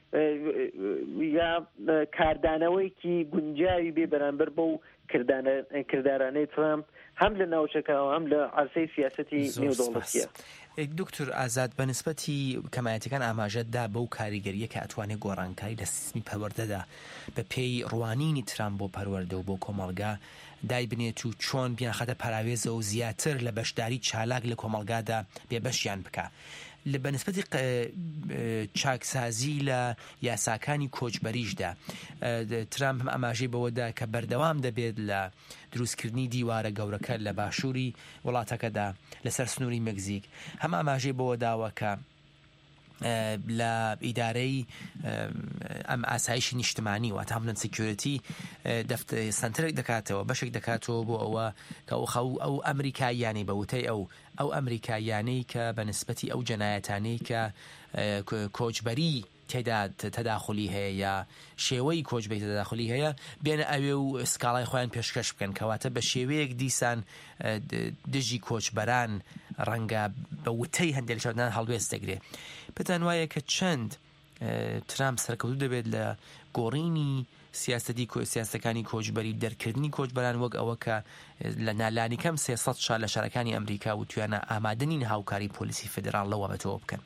S16: یا کاردانەوەیکی گونجاوی بێ بەرامبەر بەو کردارانەی ترامپ هەم لە ناوچەکەەوە هەم لە عەرسەی سیاسەتی نێودەوڵەتیە
S15: دکتۆر ئازاد بە نسبەتی کەمایەتەکان ئاماژەتدا بەو کاریگەریە کە ئەتوانێت گۆڕانکاری لە سیستمی پەروەردەدا بە پێی ڕوانینی ترامپ بۆ پەروەردە و بۆ کۆمەڵگا دای بنێت و چۆن بیان خەتە پاراوێزە و زیاتر لە بەشداری چالاک لە کۆمەڵگادا بێبەشیان بکە بە نسبەتی چاکسازی لە یاساکانی کۆچبەریشدا ترامپ هەم ئاماژەی بەوەدا کە بەردەوام دەبێت لە دروستکردنی دیوارە گەورەکە لە باشووری وڵاتەکەدا لەسەر سنووری مەگزیک هەم ئاماژەی بەوە داوە کە لە ئیدارەی ئەم ئاسایشی نیشتمانی واتە هەملەند سکیۆریتی سنتەرێک دەکاتەوە بەشێک دەکاتەوە بۆ ئەوە کە ئەو ئەمریکاییانی بەوتەی ئەو ئەمریکاییانەی کە بە نسبەتی ئەو جەنایەتانەی کە کۆچبەری تێدا تەداخلی هەیە یا شێوەی کۆچبەری تەداخلی هەیە بێنە ئەوێ و سکاڵای خۆیان پێشکەش بکەن کەواتە بە شێوەیەک دیسان دژی کۆچبەران ڕەنگە بە وتەی هەندێک شاردان هەڵوێست دەگرێت پێتان وایە کە چەند ترامپ سەرکەوتوو دەبێت لە گۆڕینی سیاستەکانی کۆچبەری دەرکردنی کۆچبەران وەک ئەوە کە لە نالانی کەم 300 شار لە شارەکانی ئەمریکا و توانە ئامادەنین هاوکاری پۆلیسی فدرال لەوە بەتەوە بکەن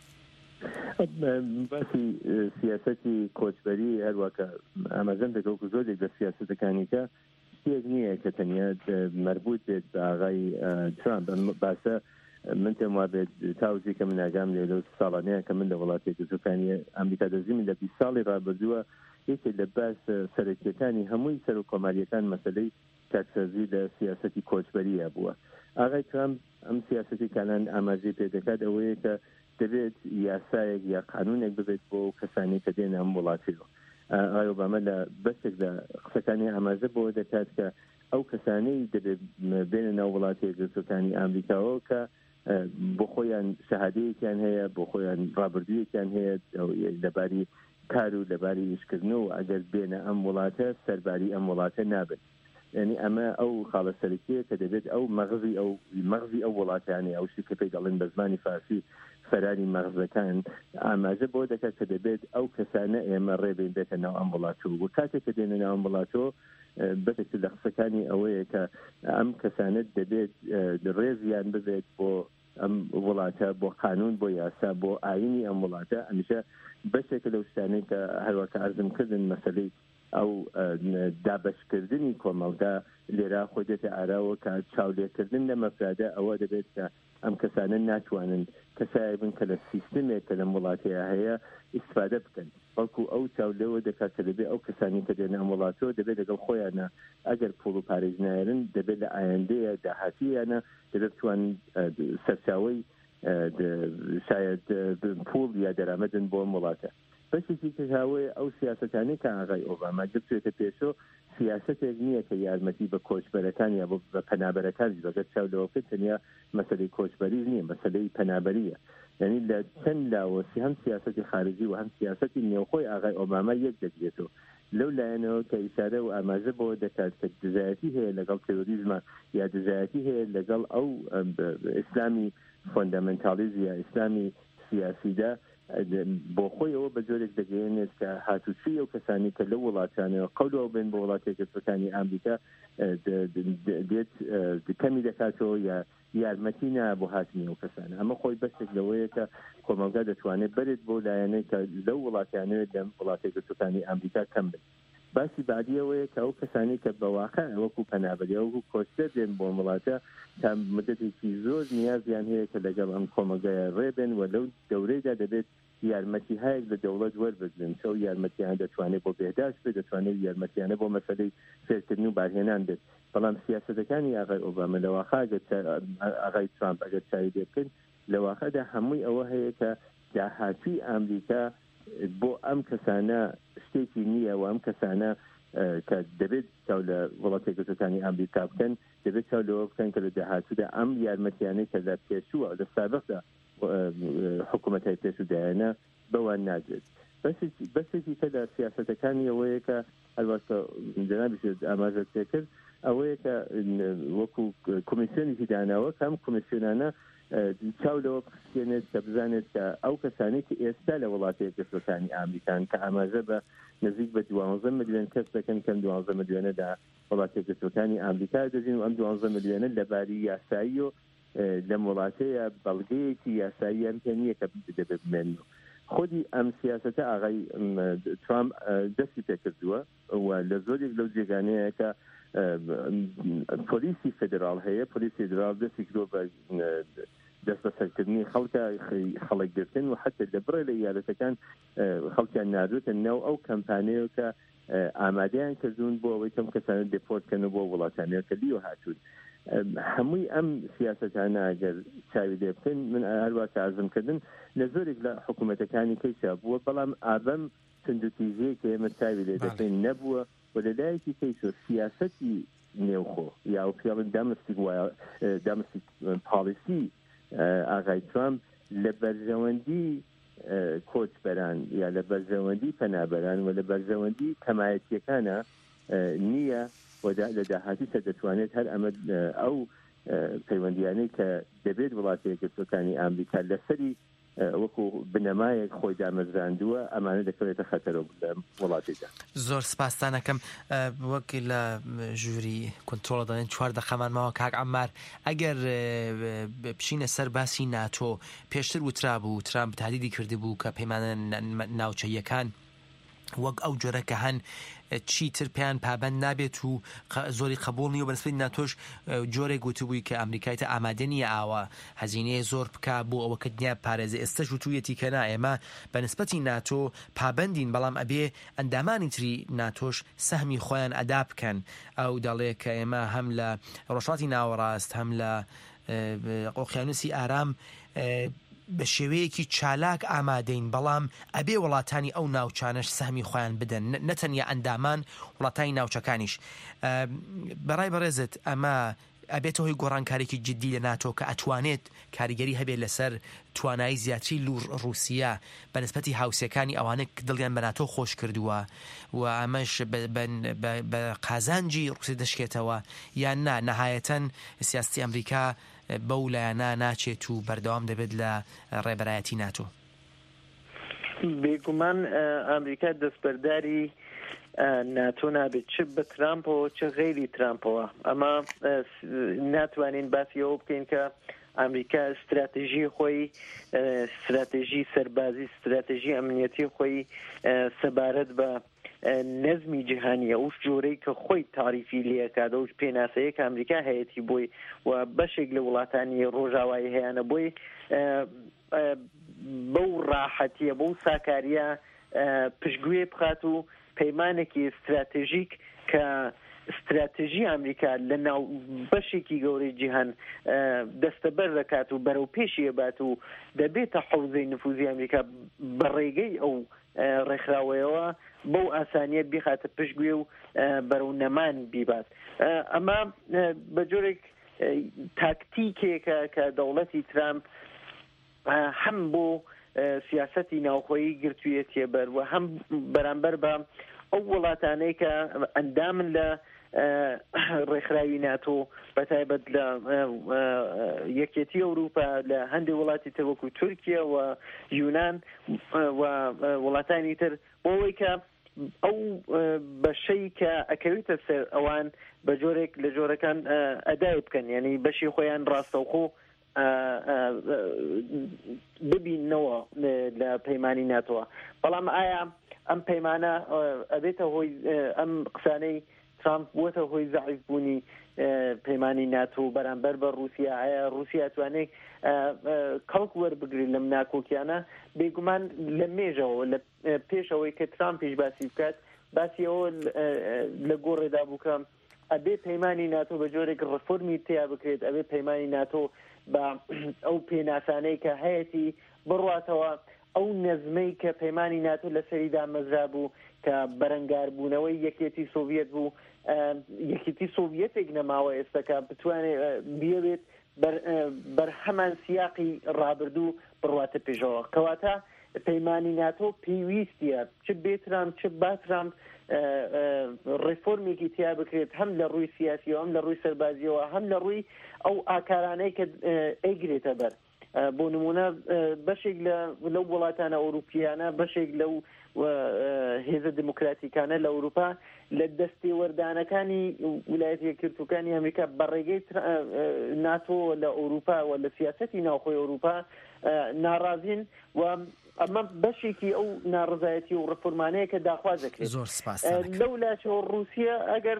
S17: باسی سیاسەتی کۆچبەری هەروەکە ئاماژەم دەکەوت و زۆرێک لە سیاسەتەکانیکە شتێک نییە کە تەنیا مربوط بێت بە ئاغای ترامپ باسە من پێم وا بێت تاوزی کە من ئاگام لێ لەو ساڵانەیە کە من لە وڵاتێکی زۆکانی ئەمریکا دەزیمی لە 20 ساڵی ڕابردووە یەکێک لە باس سەرەکیەکانی هەمووی سەر و کۆماریەکان مەسەلەی چاکسازی لە سیاسەتی کۆچبەریە بووە. ئاغای ترامپ ئەم سیاسەتی کانان ئاماژەی پێ دەکات ئەوەیە کە دەبێت یاسایەک یا قانونێک ببێت بۆ کەسانی کە دێن ئەم وڵاتیەوە. ئایا ئۆباما لە بەشێک لە قسەکانی ئاماژە بۆ دەکات کە ئەو کەسانەی دەبێت بێنە ناو وڵاتی یەکگرتوەکانی ئامریکاوە کە بۆ خۆیان شەهادەیەکیان هەیە، بۆ خۆیان ڕابردوویەکیان هەیە لەباری کار و لەباری ئیشکردنەوە ئەگەر بێنە ئەم وڵاتە سەرباری ئەم وڵاتە نابێت. یعنی ئەمە ئەو خاڵە سەرەکیە کە دەبێت ئەو مەغزی ئەو وڵاتیانەی ئەو شتی کە پێی دەڵێن بە زمانی فارسی فەراری مەغزەکان ئاماژە بۆ دەکات کە دەبێت ئەو کەسانە ئێمە ڕێبین بێتە ناو ئەم وڵاتەوە. و کاتێک کە دێنە ناو ئەم وڵاتەوە بەتێک لە قسەکانی ئەوەیە کە ئەم کەسانت دەبێت ڕێزیان ببێت بۆ ئەم وڵاتە، بۆ قانون، بۆ یاسا، بۆ ئاینی ئەم وڵاتە. ئەمیشە بەشێکە لەو شتانەی کە هەروەکە ئەرزم کردن مەسەلەی ئەو دابەشکردنی کۆمەڵگا لێرا خۆی دێتە ئاراوە کە چاولێکردن لە مەفرادە ئەوە دەبێت کە ئەم کەسانە ناتوانن کەسایی بن کە لە سیستمێک کە لەم وڵاتەیە هەیە ئیسفادە بکەن، بەڵکو ئەو چاولەوە دەکات کە دەبێت ئەو کەسانی کە دێنە ئەم وڵاتەوە دەبێت لەگەڵ خۆیانە ئەگەر پوڵ و پارێز نایرن دەبێت لە ئایندەیە داهاتیانە دەبێت بتوان سەرچاوەی شاید پوڵ یا دەرامەدن بۆ ئەم وڵاتە. بەشێکی کەهاوەیە ئەو سیاسەتانی کە ئاغای ئۆباما گرتوێتە پێشۆ سیاسەتێک نییە کە یارمەتی بە کۆچبەرەکان یا بە پەنابەرەکانی بەگەر چاو لەوە بکەیت تەنیا مەسەلەی کۆچبەری نییە، مەسەلەی پەنابەریە. یعنی لە چەند لاوەسی هەم سیاسەتی خارجی و هەم سیاسەتی نێوخۆی ئاغای ئۆباما یەک دەگرێتەوە. لەو لایەنەوە کە ئیشارە و ئاماژە بۆ دەکات کە دژایەتی هەیە لەگەڵ تێروریزمە یا دژایەتی هەیە لەگەڵ ئەو ئیسلامی فۆندەمنتالیزم یا ئیسلامی سیاسیدا بۆ خۆیەوە بە جۆرێک دەگەێنێت کە هاتوچی ئەو کەسانی کە لە وڵاتانەوە قەولەوە بێن بە وڵاتی یەکگرتوەکانی ئامریکا دێت کەمی دەکاتەوە یا یارمەتی نا بۆ هاتنی ئەو کەسانە. ئەمە خۆی بەشێک لەوەیە کە کۆمەلگا دەتوانێت بێت بۆ لایەنەی کە لەو وڵاتانەوە لەم وڵاتی یەکگرتوەکانی ئامریکا کەم بن. باسی بعدیەوەیە کە ئەو کەسانی کە بەواقع وەکو پەنابەری وەکو کۆچبەر دێن بۆ وڵاتە تا مدەتێکی زۆر نیازیان هەیە کە لەگەڵ ئەم کۆمەلگایە ڕێبن و لەو دەورەیدا دەبێت یارمەتی هەیەک لە دەوڵەت وەربگرن. ئەو یارمەتیان دەتوانێت بۆ بێداشت بێت، دەتوانێت یارمەتیانە بۆ مەسەلەی فێرکردن و بارهێنان بێت. بەڵام سیاسەتەکانی ئاغای ئۆباما لەواقع ئاغای ترامپ ئەگەر چاوی لێ بکەن لەواقعدا هەمووی ئەوە هەیە کە داهاتووی ئامریکا بۆ ئەم کەسانە شتێکی نییە و ئەم کەسانە کە دەبێت چاو لە وڵاتی یەکگرتوەکانی ئامریکا بکەن دەبێت چاو لەوە بکەن کە لە داهاتوودا ئەم یارمەتیانەی کە لە پێشووە لە سابقدا حکوومەتای پێشودایانە بەوان ناگرێت. بەسێکی کە لە سیاسەتەکانی ئەوەیە کە هەروەکە جەنابی ئاماژە پێکرد ئەوەیە کە وەکو کۆمیسیۆنێکی داناوە کە ئەم کۆمیسیۆنانە چاو لەوە بخستێنێت کە بزانێت کە ئەو کەسانی کە ئێستا لە وڵاتی یەکگرتوەکانی ئامریکان کە ئاماژە بە نزیک بە 12 ملیۆن کەس دەکەن کەم 12 ملیۆنەدا وڵاتی یەکگرتوەکانی ئامریکا دەژین و ئەم 12 ملیۆنە لەباری یاسایی و لەم وڵاتەیە بەڵگەیەکی یاساییان پێ نییە کە دەبێت بمێنن. خودی ئەم سیاسەتە ئاغای ترامپ دەستی پێکردووە و لە زۆرێک لەو جێگانەیە کە پۆلیسی فێدراڵ هەیە، پۆلیسی فێدراڵ دەستی کردووە بە دەست بەسەرکردنی خەڵک گرتن و حتى لە بڕێ لە یارەتەکان خەڵکیان نادوێتە ناو ئەو کەمپانیەوە کە ئامادەیان کردوون بۆ ئەوەی کەم کەسانە دێپۆرتکەنەوە بۆ وڵاتانەوە کە لیۆ هاتوون. هەمووی ئەم سیاسەتانە ئەگەر چاوی لێ بکەن من هەروەکە ئازمکردن لە زۆرێک لە حکوومەتەکانی کەیسا بووە، بەڵام ئابەم سندوتیژەیە کە ئێمە چاوی لێ دەکەین نەبووە و لەلایەکی کەیسۆ سیاسەتی نێوخۆ یا پێڵن دامەستیک پالیسی ئاغای ترامپ لە بەرژەوەندی کۆچبەران یا لە بەرژەوەندی پەنابەران و لە بەرژەوەندی کەمایەتیەکانە نییە و لە داهاتی کە دەتوانێت هەر ئەمە ئەو پەیوەندیانەی کە دەبێت وڵاتی یەکگرتوەکانی ئامریکا لەسەری وەکو بنەمایەک خۆی دامەزراندووە ئەمانە دەکەوێتە خەتەرەوە لە وڵاتیدا.
S15: زۆر سپاسدانەکەم. وەک لە ژووری کۆنترۆڵ دەڵێن 4 دەقەمان ماوە کاک عەمار، ئەگەر بچینە سەر باسی ناتۆ پێشتر وترا بوو ترامپ تهدیدی کردی بوو کە پەیمانە ناوچەیەکان وەک ئەو جۆرە کە هەن چیتر پێیان پابند نابێت و زۆری قبول نیە و بەنسبەتی ناتۆش جۆرێک گوتبووی کە ئەمریکای تا ئامادە نیە ئاوا هەزینەیە زۆر بکە بۆ ئەوە کە دنیا پارێزە. ئێستەش وتوویەتی کە نا ئێمە بەنسبەتی ناتۆ پابندین بەڵام ئەبێ ئەندامانی تری ناتۆش سەهمی خۆیان ئەدا بکەن. ئەو دەڵێ کە ئێمە هەم لە ڕۆژهەڵاتی ناوەڕاست هەم لە ئۆقیانوسی ئارام بە شێوەیەکی چالاک ئامادەین بەڵام ئەبێ وڵاتانی ئەو ناوچانش سەهمی خۆیان بدەن نەتەنیا ئەندامان وڵاتانی ناوچەکانیش. بەڕای بەڕێزت ئەمە ئەبێتە هۆی گۆڕانکارێکی جددی لە ناتۆ کە ئەتوانێت کاریگەری هەبێت لەسەر توانایی زیاتری رووسیا بەنسبەتی هاوسەکانی ئەوانە دڵیان بە ناتۆ خۆش کردووە و ئەمەش بە قازانجی ڕووسی دەشکێتەوە یان نا نەهایەتەن سیاستی ئەمریکا بەو لایەنە ناچێت و بەردەوام دەبێت لە ڕێبەرایەتی ناتۆ.
S16: بێگومان ئەمریکا دەستبەرداری ناتۆ نابێت چ بە ترامپەوە چ غیری ترامپەوە. ئەمە ناتوانین باسی ئەوە بکەین کە ئەمریکا استراتژی خۆی استراتژی سەربازی استراتژی ئەمنیەتی خۆی سەبارەت بە نەزمی جیهانی ئەو جۆرەی کە خۆی تاریفی لێکات ئەو پێناسەیە کە ئەمریکا هەیەی بۆی و بەشێک لە وڵاتانی ڕۆژاوایی هەیەە بۆی بەو ڕاحەتیە بەو ساکاریە پشتگوێ بخات و پەیمانێکی استراتژیک کە استراتژی ئەمریکا لە ناو بەشێکی گەورەی جیهان دەستەبەر دەکات و بەرەو پێشیە بات و دەبێتە حەوزەی نفوزی ئەمریکا بە ڕێگەی ئەو ڕێکخراوەیەوە بەو ئاسانیت بیخاتە پشتگوێ و بەرەو نەمان بیبات. ئەمە بە جۆرێک تاکتیکێکە کە دەوڵەتی ترامپ هەم بۆ سیاسەتی ناوخۆیی گرتوویەتیە بەر و هەم بەرامبەر بە ئەو وڵاتانەی کە ئەندامن لە ڕێکخراوی ناتۆ بەتایبەت لە یەکێتی ئەوروپا لە هەندێک وڵاتی تر وەکو تورکیا و یونان و وڵاتانی تر بۆەوەی کە ئەو بەشەی کە ئەکەویتە سەر ئەوان بە جۆرێک لە جۆرەکان ئەدای بکەن یعنی بەشی خۆیان ڕاستەوخۆ ببینەوە لە پەیمانی ناتۆوە. بەڵام ئایا ئەم پەیمانە ئەبێتە هۆی ئەم قسانەی ترامپ بووەتە هۆی زەعیف بوونی پەیمانی ناتۆ بەرامبەر بە رووسیا؟ ئایا رووسیا توانێت کەڵک وەربگرێت لەم ناکۆکیانە؟ بێگومان لە مێژەوە لە پێشەوەی کە ترامپیش باسی بکات باسی ئەوە لە گۆڕێدا بوو کە ئەبێ پەیمانی ناتۆ بە جۆرێک ڕفۆرمی تیا بکرێت ئەبێ پەیمانی ناتۆ بە ئەو پێناسانەی کە هەیەی بڕاتەوە ئەو نەزمەی کە پەیمانی ناتۆ لە سەریدا مەزرا بوو کە بەرەنگاربوونەوەی یەکێتی سۆڤیەت بوو یەکێتی سۆڤیەتێک نەماوە ئێستاکە بتوانێت بیاوێت بەرهەمان سیاقی ڕابردوو بڕواتە پێشەوە. کەواتە پەیمانی ناتۆ پێویستیە چ بێترام چ باترام ڕێفۆرمێکی تیا بکرێت هەم لە ڕووی سیاسیەوە هەم لە ڕووی سەربازیەوە هەم لە ڕووی ئەو ئاکارانەی کە ئەیگرێتە بەر. بۆ نمونە بەشێک لەو وڵاتانە ئەوروپیانە بەشێک لەو هێزە دموکراتیکانە لە ئەوروپا لە دەستێوەردانەکانی ویلایەتە یەکگرتووەکانی ئەمریکا بەڕێگەی ناتۆ لە ئەوروپا و لە سیاسەتی ناوخۆی ئەوروپا ناڕازین و ئەمە بەشێکی ئەو ناڕزایەتی و ڕفۆرمانەیە کە داخواز دەکرێت.
S15: زۆر سپاس.
S16: لەولاشەوە رووسیا ئەگەر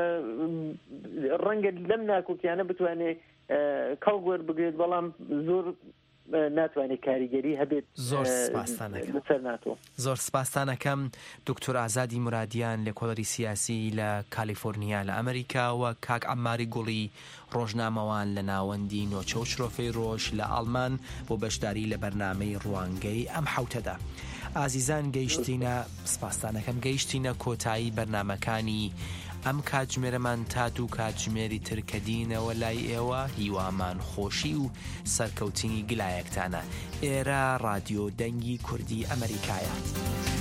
S16: ڕەنگە لەم ناکۆکیانە بتوانێت کەڵک وەربگرێت بەڵام زۆر ناتوانێت کاریگەری هەبێت.
S15: زۆر سپاسانەکەم.
S16: ناتۆ.
S15: زۆر سپاسانەکەم دکتۆر ئازادی مرادیان لێکۆڵەری سیاسی لە کالیفۆرنیا لە ئەمریکا و کاک عەماری گوڵی ڕۆژنامەوان لە ناوەندی نۆچە و شرۆفەی ڕۆژ لە ئاڵمان بۆ بەشداری لە بەرنامەی ڕوانگەی ئەم حوتەدا. ئازیزان گەیشتینە سپاسانەکەم گەیشتینە کۆتایی بەرنامەکانی ئەم کاتژمێرەمان تا دوو کاتژمێری ترکەدینەوە لای ئێوە هیوامان خۆشی و سەرکەوتنی گلایەکتانە. ئێرە ڕادیۆ دەنگی کوردی ئەمریکایە.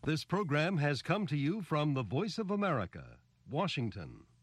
S18: This program has come to you from the Voice of America, Washington.